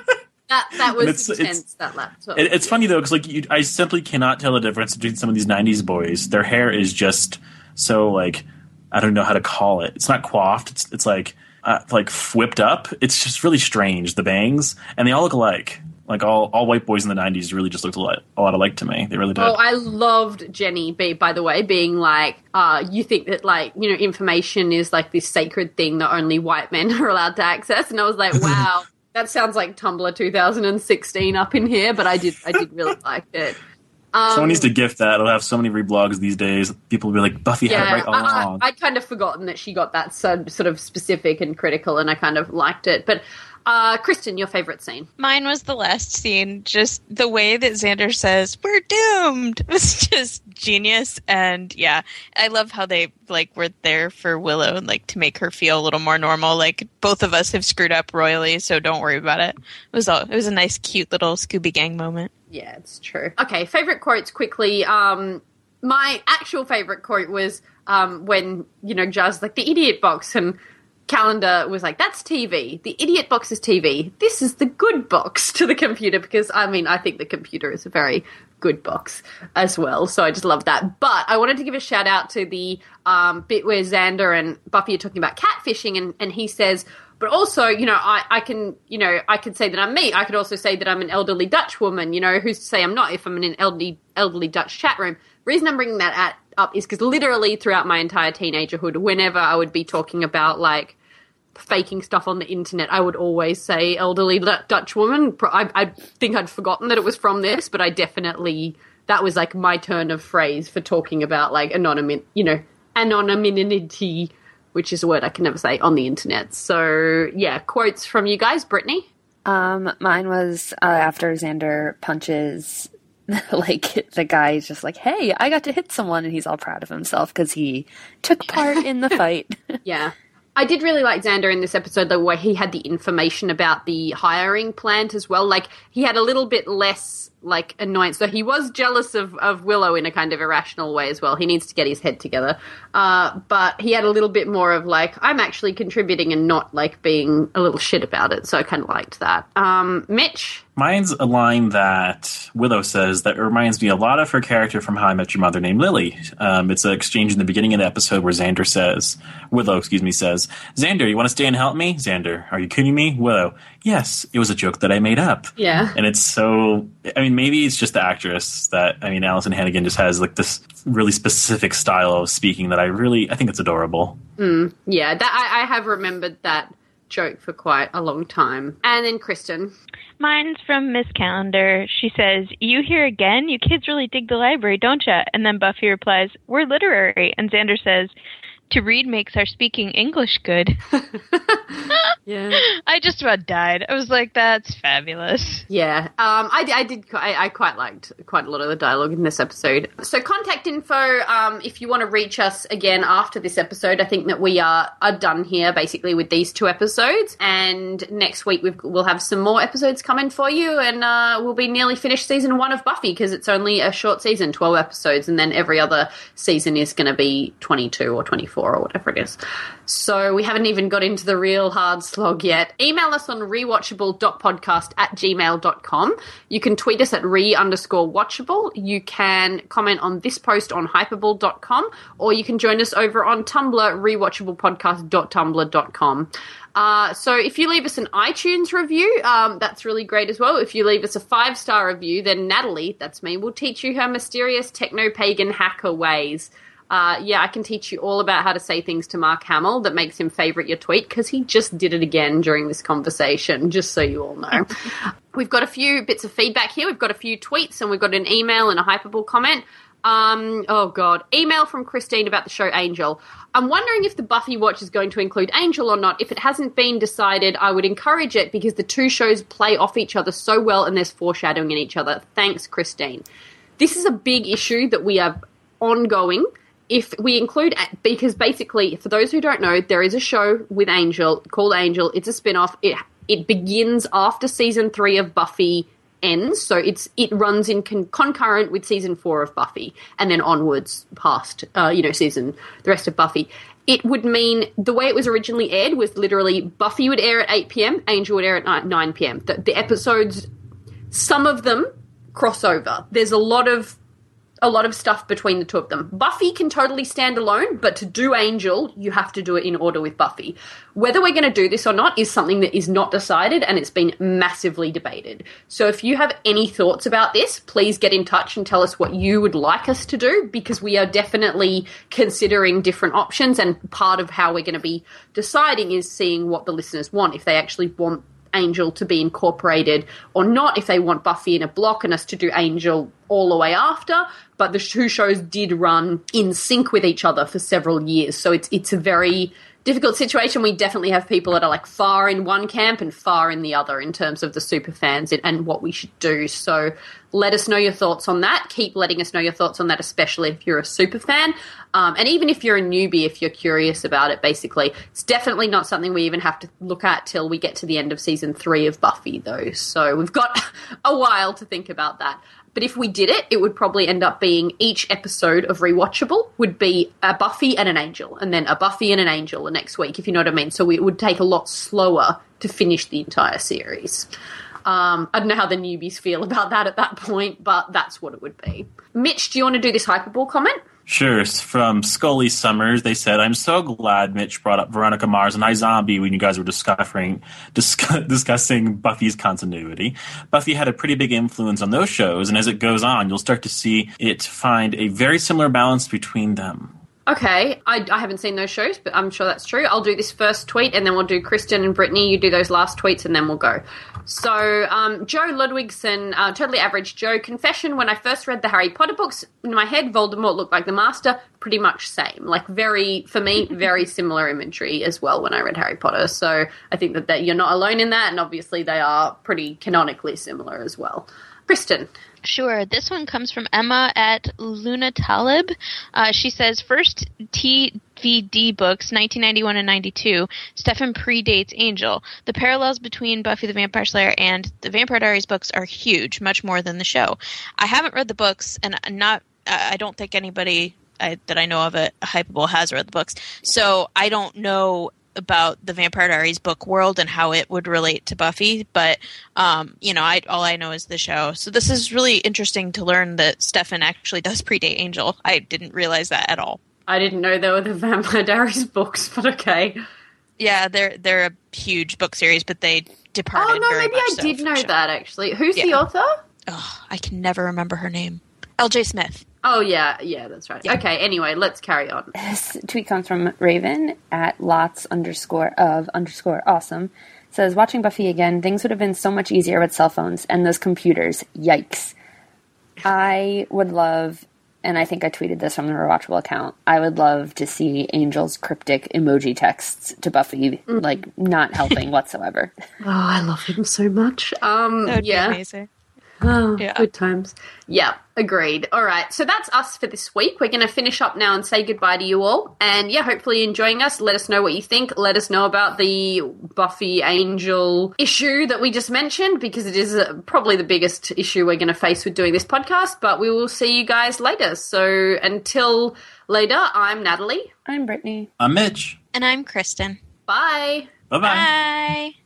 that that was it's, intense. It's, that laptop. It, it's funny though, because like you, I simply cannot tell the difference between some of these nineties boys. Their hair is just so like I don't know how to call it. It's not coiffed. It's it's like uh, like whipped up. It's just really strange. The bangs, and they all look alike. Like all, all white boys in the nineties really just looked a lot, a lot alike to me. They really did. Oh, I loved Jenny, be, by the way, being like, uh, you think that, like, you know, information is like this sacred thing that only white men are allowed to access. And I was like, wow, that sounds like Tumblr two thousand sixteen up in here, but I did I did really like it. Um, Someone needs to gift that. It'll have so many reblogs these days. People will be like, Buffy yeah, had it right all I, along. I, I'd kind of forgotten that she got that so, sort of specific and critical, and I kind of liked it. But Uh, Kristen, your favorite scene? Mine was the last scene. Just the way that Xander says, "We're doomed," was just genius. And yeah, I love how they like were there for Willow, like to make her feel a little more normal. Like both of us have screwed up royally, so don't worry about it. It was all, it was a nice, cute little Scooby Gang moment. Yeah, it's true. Okay, favorite quotes quickly. Um, my actual favorite quote was um, when you know Jazz like the idiot box and Calendar was like, that's T V. The idiot box is T V. This is the good box to the computer because, I mean, I think the computer is a very good box as well. So I just love that. But I wanted to give a shout out to the um, bit where Xander and Buffy are talking about catfishing and, and he says, but also, you know, I, I can, you know, I could say that I'm me. I could also say that I'm an elderly Dutch woman. You know, who's to say I'm not if I'm in an elderly, elderly Dutch chat room? Reason I'm bringing that at, up is because literally throughout my entire teenagerhood, whenever I would be talking about, like, faking stuff on the internet, I would always say elderly Dutch woman. I, I think I'd forgotten that it was from this, but I definitely, that was like my turn of phrase for talking about like anonymity, you know, anonymity, which is a word I can never say on the internet. So yeah, quotes from you guys. Brittany? Um, mine was uh, after Xander punches like the guy's just like, hey, I got to hit someone, and he's all proud of himself because he took part in the fight. Yeah. I did really like Xander in this episode, though, where he had the information about the hiring plant as well. Like, he had a little bit less, like, annoyance. So he was jealous of, of Willow in a kind of irrational way as well. He needs to get his head together. Uh, but he had a little bit more of, like, I'm actually contributing and not, like, being a little shit about it. So I kind of liked that. Um, Mitch? Mine's a line that Willow says that reminds me a lot of her character from How I Met Your Mother named Lily. Um, it's an exchange in the beginning of the episode where Xander says, Willow, excuse me, says, Xander, you want to stay and help me? Xander, are you kidding me? Willow, yes, it was a joke that I made up. Yeah. And it's so, I mean, maybe it's just the actress that, I mean, Allison Hannigan just has like this really specific style of speaking that I really, I think it's adorable. Mm, yeah, that I, I have remembered that joke for quite a long time. And then Kristen. Mine's from Miss Calendar. She says, you here again? You kids really dig the library, don't ya? And then Buffy replies, we're literary. And Xander says, to read makes our speaking English good. Yeah. I just about died. I was like, that's fabulous. Yeah. Um, I, I did, I, I quite liked quite a lot of the dialogue in this episode. So contact info, um, if you want to reach us again after this episode, I think that we are, are done here basically with these two episodes. And next week we've, we'll have some more episodes coming for you and uh, we'll be nearly finished season one of Buffy because it's only a short season, twelve episodes, and then every other season is going to be twenty-two or twenty-four or whatever it is. So we haven't even got into the real hard slog yet. Email us on rewatchable.podcast at gmail dot com. You can tweet us at re underscore watchable. You can comment on this post on hyperball dot com, or you can join us over on Tumblr, rewatchablepodcast dot tumblr dot com. Uh, so if you leave us an iTunes review, um, that's really great as well. If you leave us a five-star review, then Natalie, that's me, will teach you her mysterious techno-pagan hacker ways. Uh, yeah, I can teach you all about how to say things to Mark Hamill that makes him favourite your tweet, because he just did it again during this conversation, just so you all know. We've got a few bits of feedback here. We've got a few tweets, and we've got an email and a Hyperball comment. Um, oh, God. Email from Christine about the show Angel. I'm wondering if the Buffy watch is going to include Angel or not. If it hasn't been decided, I would encourage it because the two shows play off each other so well and there's foreshadowing in each other. Thanks, Christine. This is a big issue that we have ongoing. If we include, because basically, for those who don't know, there is a show with Angel called Angel. It's a spin-off. It, it begins after season three of Buffy ends, so it's it runs in con- concurrent with season four of Buffy, and then onwards past, uh, you know, season the rest of Buffy. it would mean the way it was originally aired was literally Buffy would air at eight p.m., Angel would air at nine p.m. The, the episodes, some of them cross over. There's a lot of a lot of stuff between the two of them. Buffy can totally stand alone, but to do Angel, you have to do it in order with Buffy. Whether we're going to do this or not is something that is not decided, and it's been massively debated. So if you have any thoughts about this, please get in touch and tell us what you would like us to do, because we are definitely considering different options, and part of how we're going to be deciding is seeing what the listeners want, if they actually want Angel to be incorporated or not, if they want Buffy in a block and us to do Angel all the way after. But the two shows did run in sync with each other for several years, so it's it's a very difficult situation. We definitely have people that are like far in one camp and far in the other in terms of the super fans and, and what we should do. So let us know your thoughts on that. Keep letting us know your thoughts on that, especially if you're a super fan. Um, and even if you're a newbie, if you're curious about it, basically. It's definitely not something we even have to look at till we get to the end of season three of Buffy, though. So we've got a while to think about that. But if we did it, it would probably end up being each episode of Rewatchable would be a Buffy and an Angel, and then a Buffy and an Angel the next week, if you know what I mean. So it would take a lot slower to finish the entire series. Um, I don't know how the newbies feel about that at that point, but that's what it would be. Mitch, do you want to do this Hyperball comment? Sure. From Scully Summers, they said, I'm so glad Mitch brought up Veronica Mars and iZombie when you guys were discussing, discuss, discussing Buffy's continuity. Buffy had a pretty big influence on those shows, and as it goes on, you'll start to see it find a very similar balance between them. Okay, I, I haven't seen those shows, but I'm sure that's true. I'll do this first tweet, and then we'll do Kristen and Brittany. You do those last tweets, and then we'll go. So, um, Joe Ludwigson, uh, Totally Average Joe, confession, when I first read the Harry Potter books, in my head, Voldemort looked like the Master, pretty much same. Like, very, for me, very similar imagery as well when I read Harry Potter. So, I think that, that you're not alone in that, and obviously they are pretty canonically similar as well. Kristen. Sure. This one comes from Emma at Luna Talib. Uh, she says, first T V D books, nineteen ninety-one and ninety-two. Stefan predates Angel. The parallels between Buffy the Vampire Slayer and the Vampire Diaries books are huge, much more than the show. I haven't read the books, and not. I don't think anybody I, that I know of at Hypeable has read the books, so I don't know about the Vampire Diaries book world and how it would relate to Buffy, but um, you know, I all I know is the show. So this is really interesting to learn that Stefan actually does predate Angel. I didn't realize that at all. I didn't know there were the Vampire Diaries books, but okay. Yeah, they're they're a huge book series, but they departed. Oh no, very maybe much I so did know the that actually. Who's yeah. the author? Oh, I can never remember her name. L J Smith. Oh, yeah, yeah, that's right. Yeah. Okay, anyway, let's carry on. This tweet comes from Raven at lots underscore of underscore awesome. It says, watching Buffy again, things would have been so much easier with cell phones and those computers. Yikes. I would love, and I think I tweeted this from the Rewatchable account, I would love to see Angel's cryptic emoji texts to Buffy, mm. like, not helping whatsoever. Oh, I love him so much. Um, that would yeah. be amazing. Oh, yeah. Good times. Yeah, agreed. All right, so that's us for this week. We're going to finish up now and say goodbye to you all. And yeah, hopefully you're enjoying us. Let us know what you think. Let us know about the Buffy Angel issue that we just mentioned, because it is uh, probably the biggest issue we're going to face with doing this podcast. But we will see you guys later. So until later, I'm Natalie. I'm Brittany. I'm Mitch. And I'm Kristen. Bye. Bye-bye. Bye.